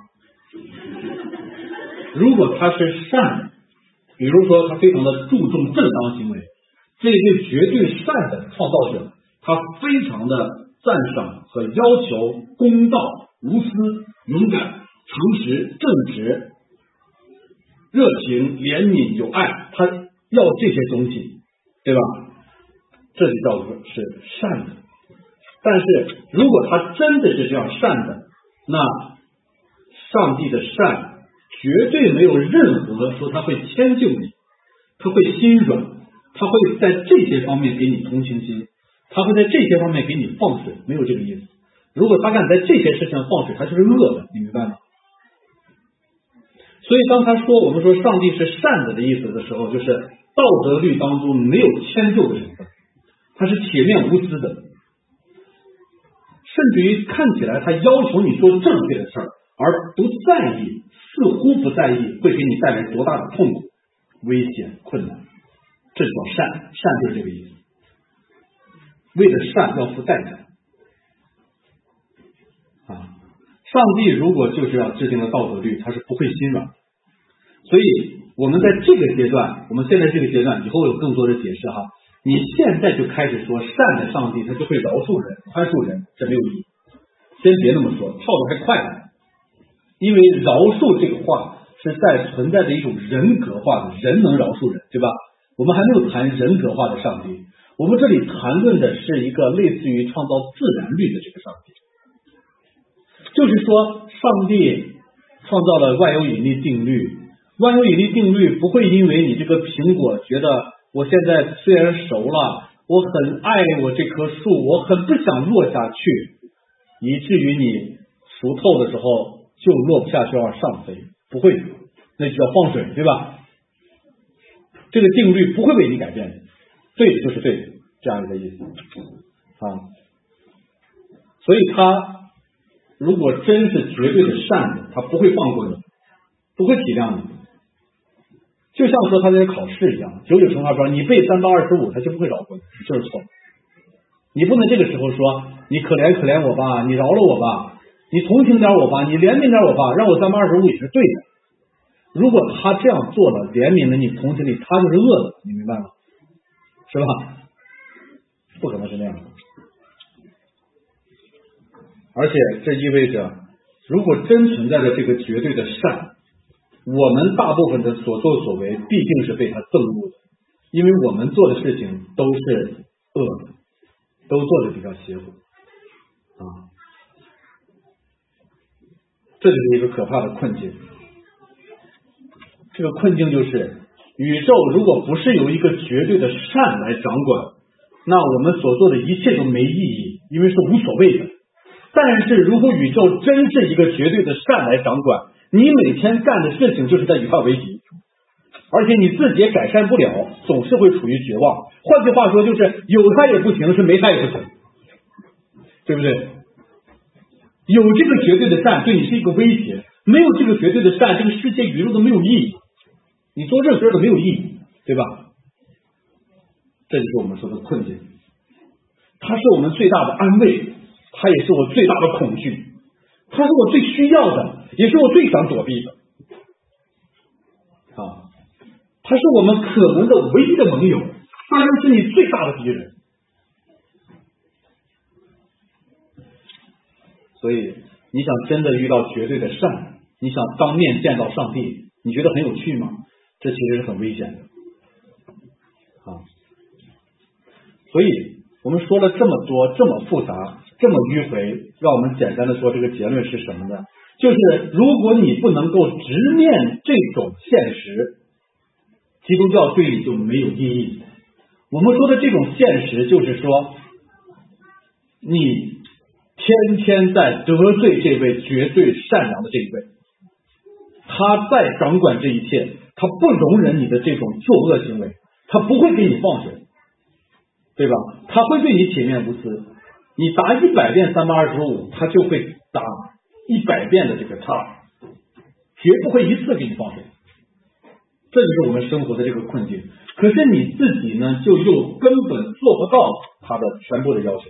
如果他是善，比如说他非常的注重正当行为，这一位绝对善的创造者，他非常的赞赏和要求公道、无私、勇敢、诚实、正直、热情、怜悯、有爱，他要这些东西，对吧？这就叫做是善的。但是如果他真的是这样善的，那上帝的善绝对没有任何说他会迁就你，他会心软，他会在这些方面给你同情心，他会在这些方面给你放水，没有这个意思。如果他敢在这些事情上放水，他就是恶的，你明白吗？所以当他说我们说上帝是善的的意思的时候，就是道德律当中没有迁就的成分，他是铁面无私的，甚至于看起来他要求你做正确的事儿，而不在意，似乎不在意会给你带来多大的痛苦、危险、困难，这就叫善。善就是这个意思，为了善要付代价啊。 上帝如果就是要制定的道德律，他是不会心软的。所以我们在这个阶段，我们现在这个阶段，以后有更多的解释哈。你现在就开始说善的上帝他就会饶恕人宽恕人，这没有意义。先别那么说，跳得太快了。因为饶恕这个话是在存在着一种人格化的，人能饶恕人，对吧？我们还没有谈人格化的上帝，我们这里谈论的是一个类似于创造自然律的这个上帝。就是说上帝创造了万有引力定律，万有引力定律不会因为你这个苹果觉得我现在虽然熟了，我很爱我这棵树，我很不想落下去，以至于你熟透的时候就落不下去往上飞，不会，那就叫放水，对吧？这个定律不会为你改变的，对的就是对的，这样一个意思啊。所以他如果真是绝对的善的，他不会放过你，不会体谅你。就像说他在考试一样，九九乘法表你背三到二十五，他就不会饶过你，就是错。你不能这个时候说你可怜可怜我吧，你饶了我吧，你同情点我吧，你怜悯点我吧，让我三百二十五也是对的。如果他这样做了，怜悯了你，同情你，他就是恶的，你明白吗？是吧？不可能是那样的。而且这意味着，如果真存在着这个绝对的善，我们大部分的所作所为必定是被他憎恶的，因为我们做的事情都是恶的，都做的比较邪乎啊。这就是一个可怕的困境。这个困境就是，宇宙如果不是由一个绝对的善来掌管，那我们所做的一切都没意义，因为是无所谓的。但是如果宇宙真是一个绝对的善来掌管，你每天干的事情就是在与它为敌，而且你自己也改善不了，总是会处于绝望。换句话说，就是有它也不行，是没它也不行，对不对？有这个绝对的善对你是一个威胁，没有这个绝对的善，这个世界宇宙都没有意义，你做任何事都没有意义，对吧？这就是我们说的困境。它是我们最大的安慰，它也是我最大的恐惧，它是我最需要的，也是我最想躲避的啊！它是我们可能的唯一的盟友，它又是你最大的敌人。所以你想真的遇到绝对的善，你想当面见到上帝，你觉得很有趣吗？这其实是很危险的啊！所以我们说了这么多，这么复杂，这么迂回，让我们简单的说，这个结论是什么呢？就是如果你不能够直面这种现实，基督教对你就没有意义。我们说的这种现实就是说，你天天在得罪这位绝对善良的这一位，他在掌管这一切，他不容忍你的这种作恶行为，他不会给你放水，对吧？他会对你铁面无私，你答一百遍三百二十五，他就会答一百遍的这个叉，绝不会一次给你放水。这就是我们生活的这个困境。可是你自己呢，就又根本做不到他的全部的要求。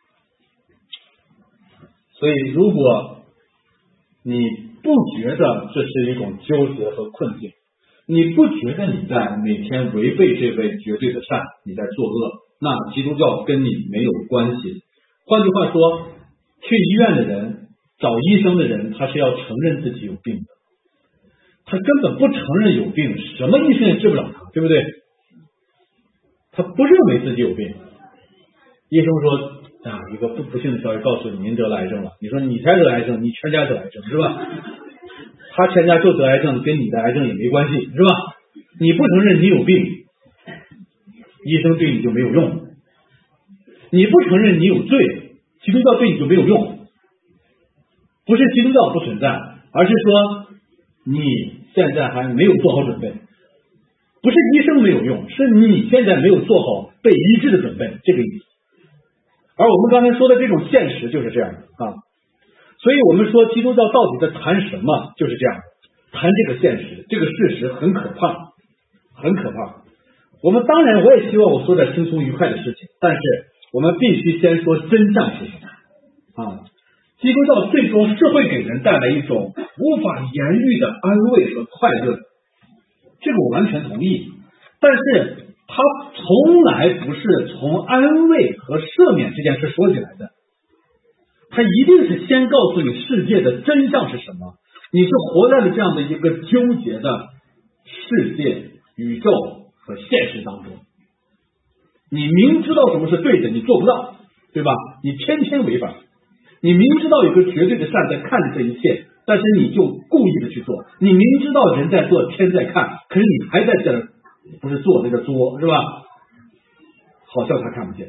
所以如果你不觉得这是一种纠结和困境，你不觉得你在每天违背这位绝对的善，你在作恶，那基督教跟你没有关系。换句话说，去医院的人，找医生的人，他是要承认自己有病的，他根本不承认有病，什么医生也治不了他，对不对？他不认为自己有病。医生说啊，一个不不幸的消息告诉你，您得了癌症了。你说你才得癌症，你全家得癌症是吧？他全家就得癌症，跟你的癌症也没关系是吧？你不承认你有病，医生对你就没有用。你不承认你有罪，基督教对你就没有用。不是基督教不存在，而是说你现在还没有做好准备。不是医生没有用，是你现在没有做好被医治的准备，这个意思。而我们刚才说的这种现实就是这样的啊，所以我们说基督教到底在谈什么，就是这样，谈这个现实，这个事实很可怕，很可怕。我们当然我也希望我说点轻松愉快的事情，但是我们必须先说真相是什么啊？ 基督教最终是会给人带来一种无法言喻的安慰和快乐，这个我完全同意。但是他从来不是从安慰和赦免这件事说起来的，他一定是先告诉你世界的真相是什么。你是活在了这样的一个纠结的世界、宇宙和现实当中，你明知道什么是对的，你做不到，对吧？你天天违反。你明知道有个绝对的善在看着这一切，但是你就故意的去做。你明知道人在做，天在看，可是你还在这儿，不是做那个作，是吧？好像他看不见，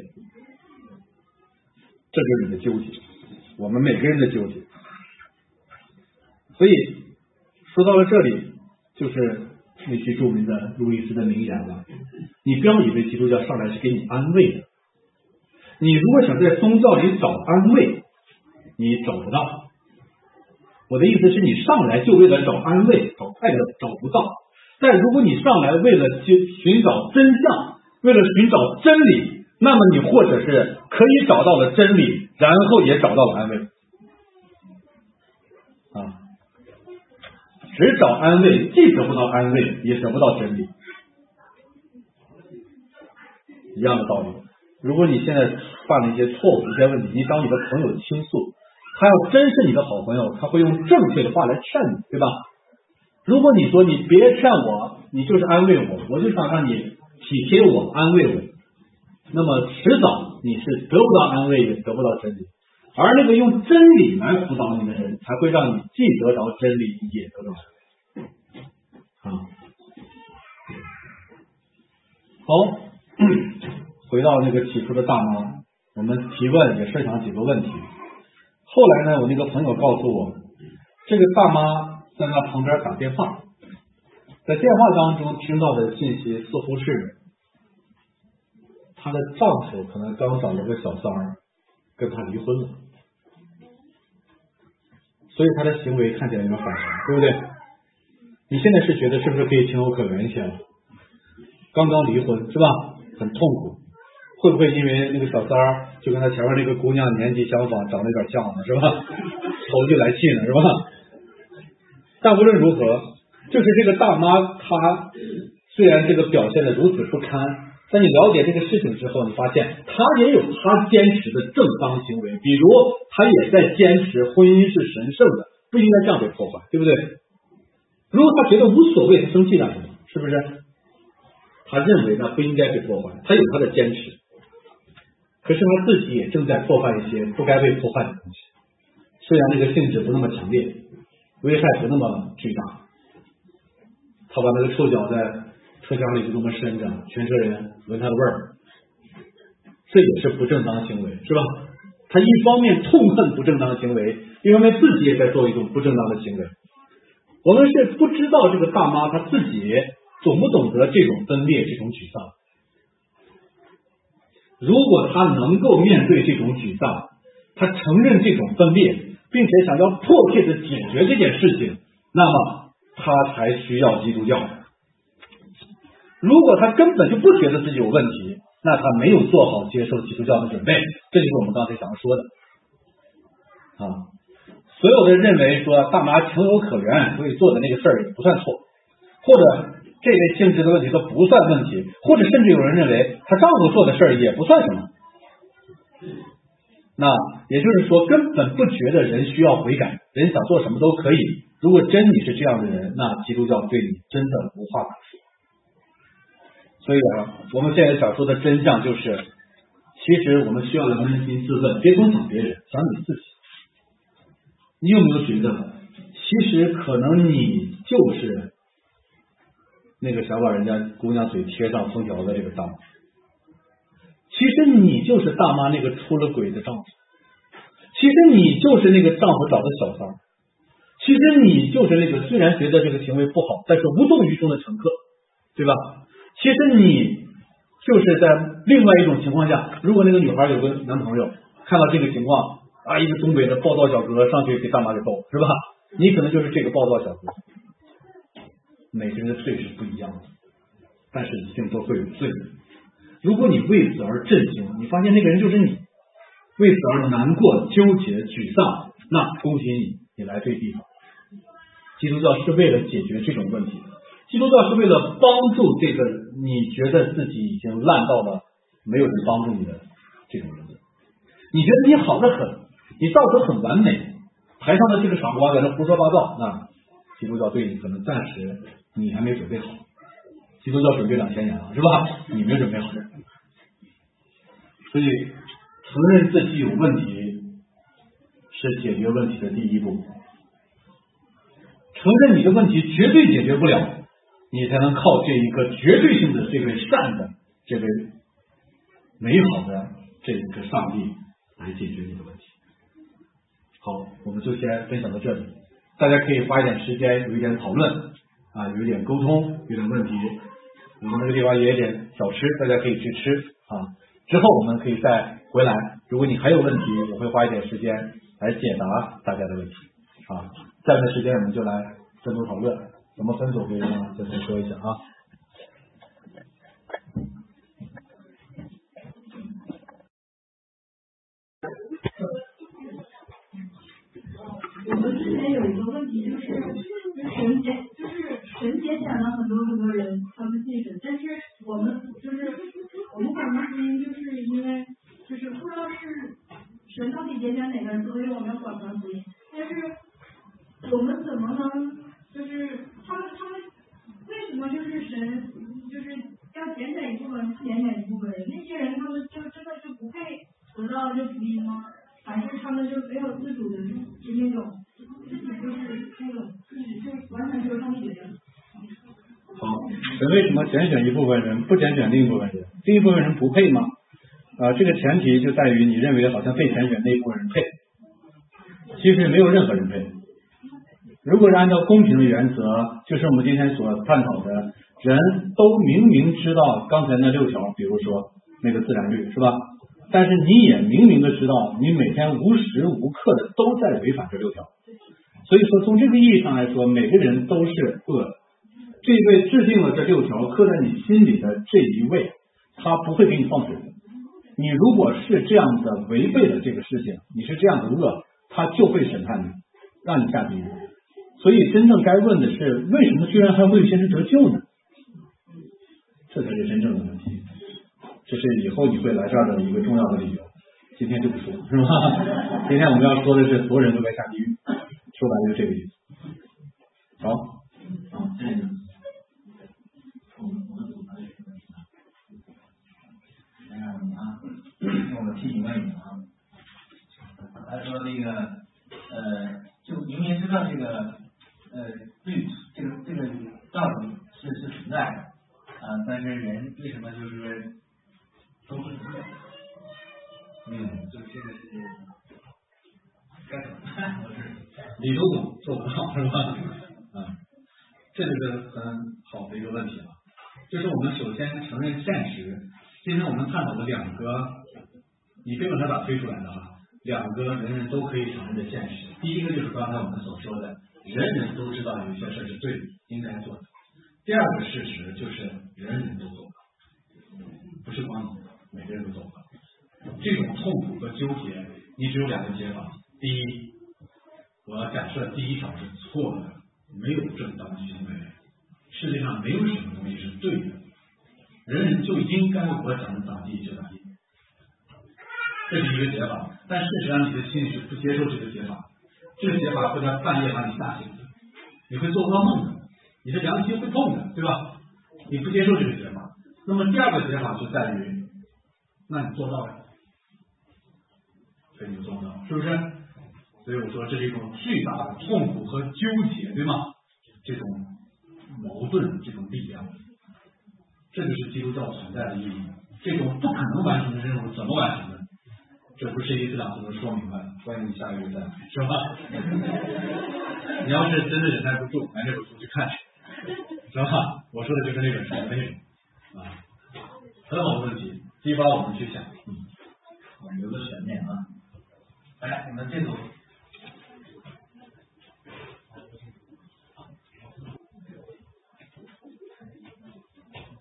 这就是你的纠结，我们每个人的纠结。所以说到了这里，就是那句著名的路易斯的名言了：你不要以为基督教上来是给你安慰的，你如果想在宗教里找安慰，你找不到。我的意思是你上来就为了找安慰、找快乐，找不到。但如果你上来为了寻找真相，为了寻找真理，那么你或者是可以找到了真理，然后也找到了安慰。啊，只找安慰，既得不到安慰，也得不到真理，一样的道理。如果你现在犯了一些错误、一些问题，你找你的朋友倾诉，他要真是你的好朋友，他会用正确的话来劝你，对吧？如果你说你别劝我，你就是安慰我，我就想让你体贴我、安慰我，那么迟早你是得不到安慰，也得不到真理。而那个用真理来辅导你的人，才会让你既得着真理，也得到啊。好，回到那个起初的大妈，我们提问也设想几个问题。后来呢，我那个朋友告诉我，这个大妈在那旁边打电话，在电话当中听到的信息似乎是她的丈夫可能刚找了个小三儿，跟她离婚了，所以她的行为看起来有点反常，对不对？你现在是觉得是不是可以情有可原一些了？刚刚离婚是吧？很痛苦，会不会因为那个小三儿就跟他前面那个姑娘年纪相仿，长得有点像了，是吧？投就来气了，是吧？但无论如何，就是这个大妈，她虽然这个表现的如此不堪，但你了解这个事情之后，你发现她也有她坚持的正当行为，比如她也在坚持婚姻是神圣的，不应该这样被破坏，对不对？如果她觉得无所谓，她生气干什么？是不是？她认为呢不应该被破坏，她有她的坚持，可是她自己也正在破坏一些不该被破坏的东西，虽然那个性质不那么强烈，危害不那么巨大，他把那个臭脚在车厢里就这么伸着，全车人闻他的味儿，这也是不正当行为，是吧？他一方面痛恨不正当行为，一方面自己也在做一种不正当的行为。我们是不知道这个大妈她自己懂不懂得这种分裂，这种沮丧。如果她能够面对这种沮丧，她承认这种分裂，并且想要迫切的解决这件事情，那么他才需要基督教。如果他根本就不觉得自己有问题，那他没有做好接受基督教的准备，这就是我们刚才想要说的啊。所有的认为说大妈情有可原，所以做的那个事儿也不算错，或者这类性质的问题都不算问题，或者甚至有人认为她丈夫做的事儿也不算什么。那也就是说，根本不觉得人需要悔改，人想做什么都可以。如果真你是这样的人，那基督教对你真的无话可说。所以啊，我们现在想说的真相就是，其实我们需要来扪心自问，别光想别人，想你自己。你有没有觉得，其实可能你就是那个想把人家姑娘嘴贴上封条的这个大妈？其实你就是大妈那个出了轨的丈夫，其实你就是那个丈夫找的小三，其实你就是那个虽然觉得这个行为不好，但是无动于衷的乘客，对吧？其实你就是在另外一种情况下，如果那个女孩有个男朋友，看到这个情况啊，一个东北的暴躁小哥上去给大妈给揍，是吧？你可能就是这个暴躁小哥。每个人的罪是不一样的，但是一定都会有罪。如果你为此而震惊，你发现那个人就是你， 为此而难过、纠结、沮丧，那恭喜你，你来对地方。基督教是为了解决这种问题，基督教是为了帮助这个你觉得自己已经烂到了没有人帮助你的这种人。你觉得你好得很，你道德很完美，台上的这个傻瓜在这胡说八道，那基督教对你可能暂时你还没准备好。基督教准备两千年了，是吧？你没准备好。所以承认自己有问题是解决问题的第一步。承认你的问题绝对解决不了，你才能靠这一个绝对性的这位善的、这位美好的这一个上帝来解决你的问题。好，我们就先分享到这里，大家可以花一点时间，有一点讨论啊，有一点沟通，有点问题。我们这个地方也有点小吃，大家可以去吃啊。之后我们可以再回来，如果你还有问题，我会花一点时间来解答大家的问题啊。下面的时间我们就来深入讨论，怎么分组可以吗？再再说一下啊。 我们之前有一个问题，就是神节，就是神节点了很多很多人，他们信神，但是我们就是我们广播福音，就是因为就是不知道是神到底节选哪个人，所以我们广播福音，但是我们怎么能就是他们他们为什么就是神就是要拣选一部分，不拣选一部分人？那些人他们就真的就不配得到这福音吗？还是他们就没有自主的，就那种，自己就是那种，自己就完全就是上帝决定。 好，神为什么拣选一部分人，不拣选另一部分人？另一部分人不配吗？啊、呃，这个前提就在于你认为好像被拣选那一部分人配，其实没有任何人配。如果是按照公平的原则，就是我们今天所探讨的，人都明明知道刚才那六条，比如说那个自然律，是吧？但是你也明明的知道，你每天无时无刻的都在违反这六条。所以说，从这个意义上来说，每个人都是恶的。这位制定了这六条刻在你心里的这一位，他不会给你放水的。你如果是这样的违背了这个事情，你是这样的恶，他就会审判你，让你下地狱。所以真正该问的是，为什么居然还会有些人得救呢？这才是真正的问题。这是以后你会来这儿的一个重要的理由，今天就不说，是吧？今天我们要说的是，所有人都该下地狱，说白了就这个意思。好， 好，这个我们我们组团有什么问题吗？来看我们啊，我提醒问你啊，他说那个呃，就明明知道这个呃律这个这个道理是是存在的啊、呃，但是人为什么就是都不存在？嗯，就这个是该怎么办？我是理都懂，做不到，是吧？啊，这就是很好的一个问题了。就是我们首先承认现实。今天我们探讨的两个，你别管它咋推出来的哈，两个人人都可以承认的现实。第一个就是刚才我们所说的，人人都知道有些事是对的，应该做的。第二个事实就是人人都做不到，不是光你，每个人都做不到。这种痛苦和纠结，你只有两个解法。第一，我要假设第一条是错的，没有正当行为，世界上没有什么东西是对的，人人就应该我想咋地就咋地，这是一个解法。但事实上你的心是不接受这个解法，这个解法会在半夜把你吓醒，你会做噩梦的，你的良心会痛的，对吧？你不接受这个解法。那么第二个解法就在于，那你做到了，所以你做不到，是不是？所以我说这是一种巨大的痛苦和纠结，对吗？这种矛盾，这种力量，这就是基督教存在的意义。这种不可能完成的任务怎么完成的？这不是一次两次能说明白的。欢迎你下个月再来，是吧？你要是真的忍耐不住，来这本书去看去，知道吧？我说的就是那本书的内容啊，很好的问题，激发我们去想。嗯， 我们留个悬念啊。来，你们这组。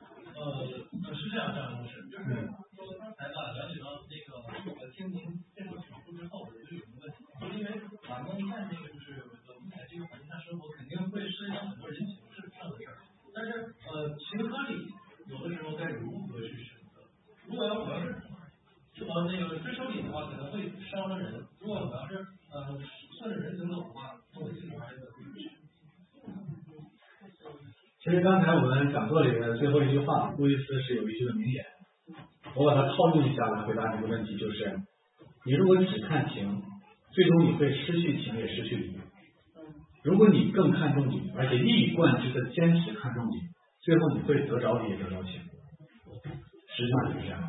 呃，是这样，这样的是，就是说刚才吧，了解到那个，呃，听您这种果那个追求理的话，可能会伤了人；如果我要是呃顺着人行走的话，我心里还是其实刚才我们讲座里的最后一句话，路易斯是有一句的名言，我把它套用一下来回答这个问题，就是你如果只看情，最终你会失去情也失去理；如果你更看重理，而且一以贯之的坚持看重理，最后你会得着理也得着情。实际上就是这样，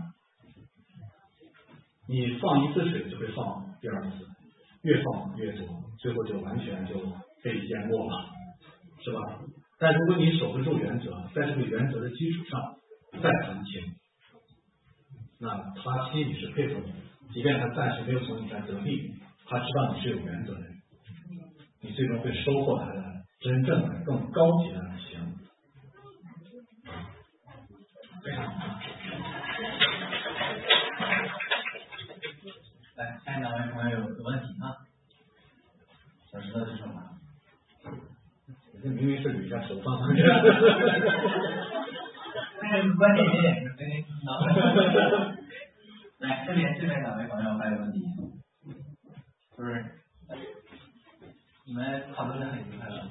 你放一次水就会放第二次，越放越多，最后就完全就被淹没了，是吧？但如果你守得住原则，在这个原则的基础上再谈情，那他心里是佩服你的，即便他暂时没有从你这得利，他知道你是有原则的人，你最终会收获他的真正的更高级的情。非常好。 来，下一两位朋友有问题啊？小石头举手吧。 这明明是捋一下手放上去。 那个关键点是跟您知道。来，这边这边两位朋友还有问题，就是你们讨论的很愉快了。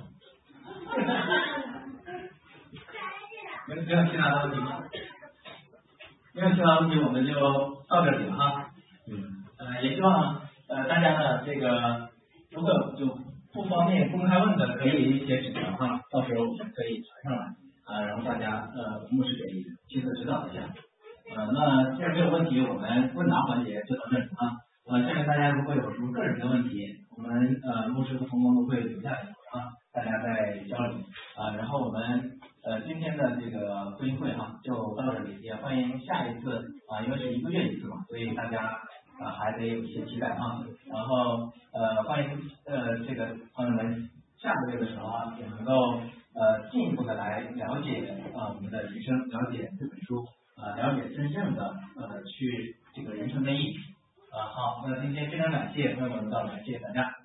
没有没有其他的问题吗？没有其他问题，我们就到这里了哈。 嗯。 呃，也希望呃大家呢这个如果有不方便公开问的，可以写纸条哈，到时候我们可以传上来啊、呃，然后大家呃牧师给亲自指导一下。呃，那既然没有问题，我们问答环节就到这里啊。呃，下面大家如果有什么个人的问题，我们呃牧师和同工都会留下来啊，大家再交流啊。然后我们呃今天的这个会议会哈就到这里，也欢迎下一次啊，因为是一个月一次嘛，所以大家啊还得有一些期待啊。然后呃欢迎呃这个朋友们下个月的时候啊，也能够呃进一步的来了解啊我们的人生，了解这本书啊，了解真正的呃去这个人生的意义。啊，好，那今天非常感谢朋友们到来，谢谢大家。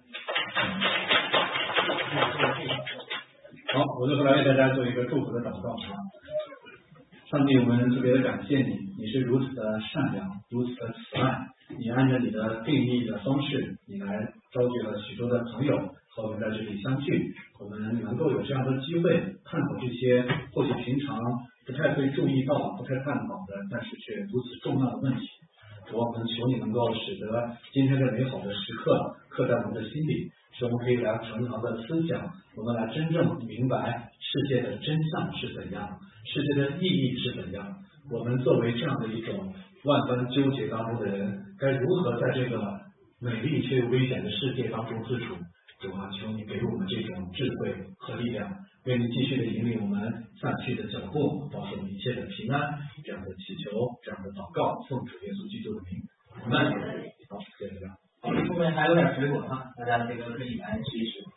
好，我就来为大家做一个祝福的祷告啊。上帝，我们特别的感谢你，你是如此的善良，如此的慈爱，你按照你的定义的方式，你来召集了许多的朋友和我们在这里相聚，我们能够有这样的机会探讨这些或许平常不太会注意到、不太探讨的，但是却如此重要的问题。我们求你能够使得今天的美好的时刻刻在我们的心里，使我们可以来常常的思想，我们来真正明白世界的真相是怎样，世界的意义是怎样。我们作为这样的一种万般纠结当中的人，该如何在这个美丽却又危险的世界当中自处？主啊，求你给我们这种智慧和力量，愿你继续的引领我们散去的脚步，保守一切的平安。这样的祈求，这样的祷告，奉主耶稣基督的名，阿门。好，谢谢大家。 好，后面还有点水果哈，大家这个可以来试一试。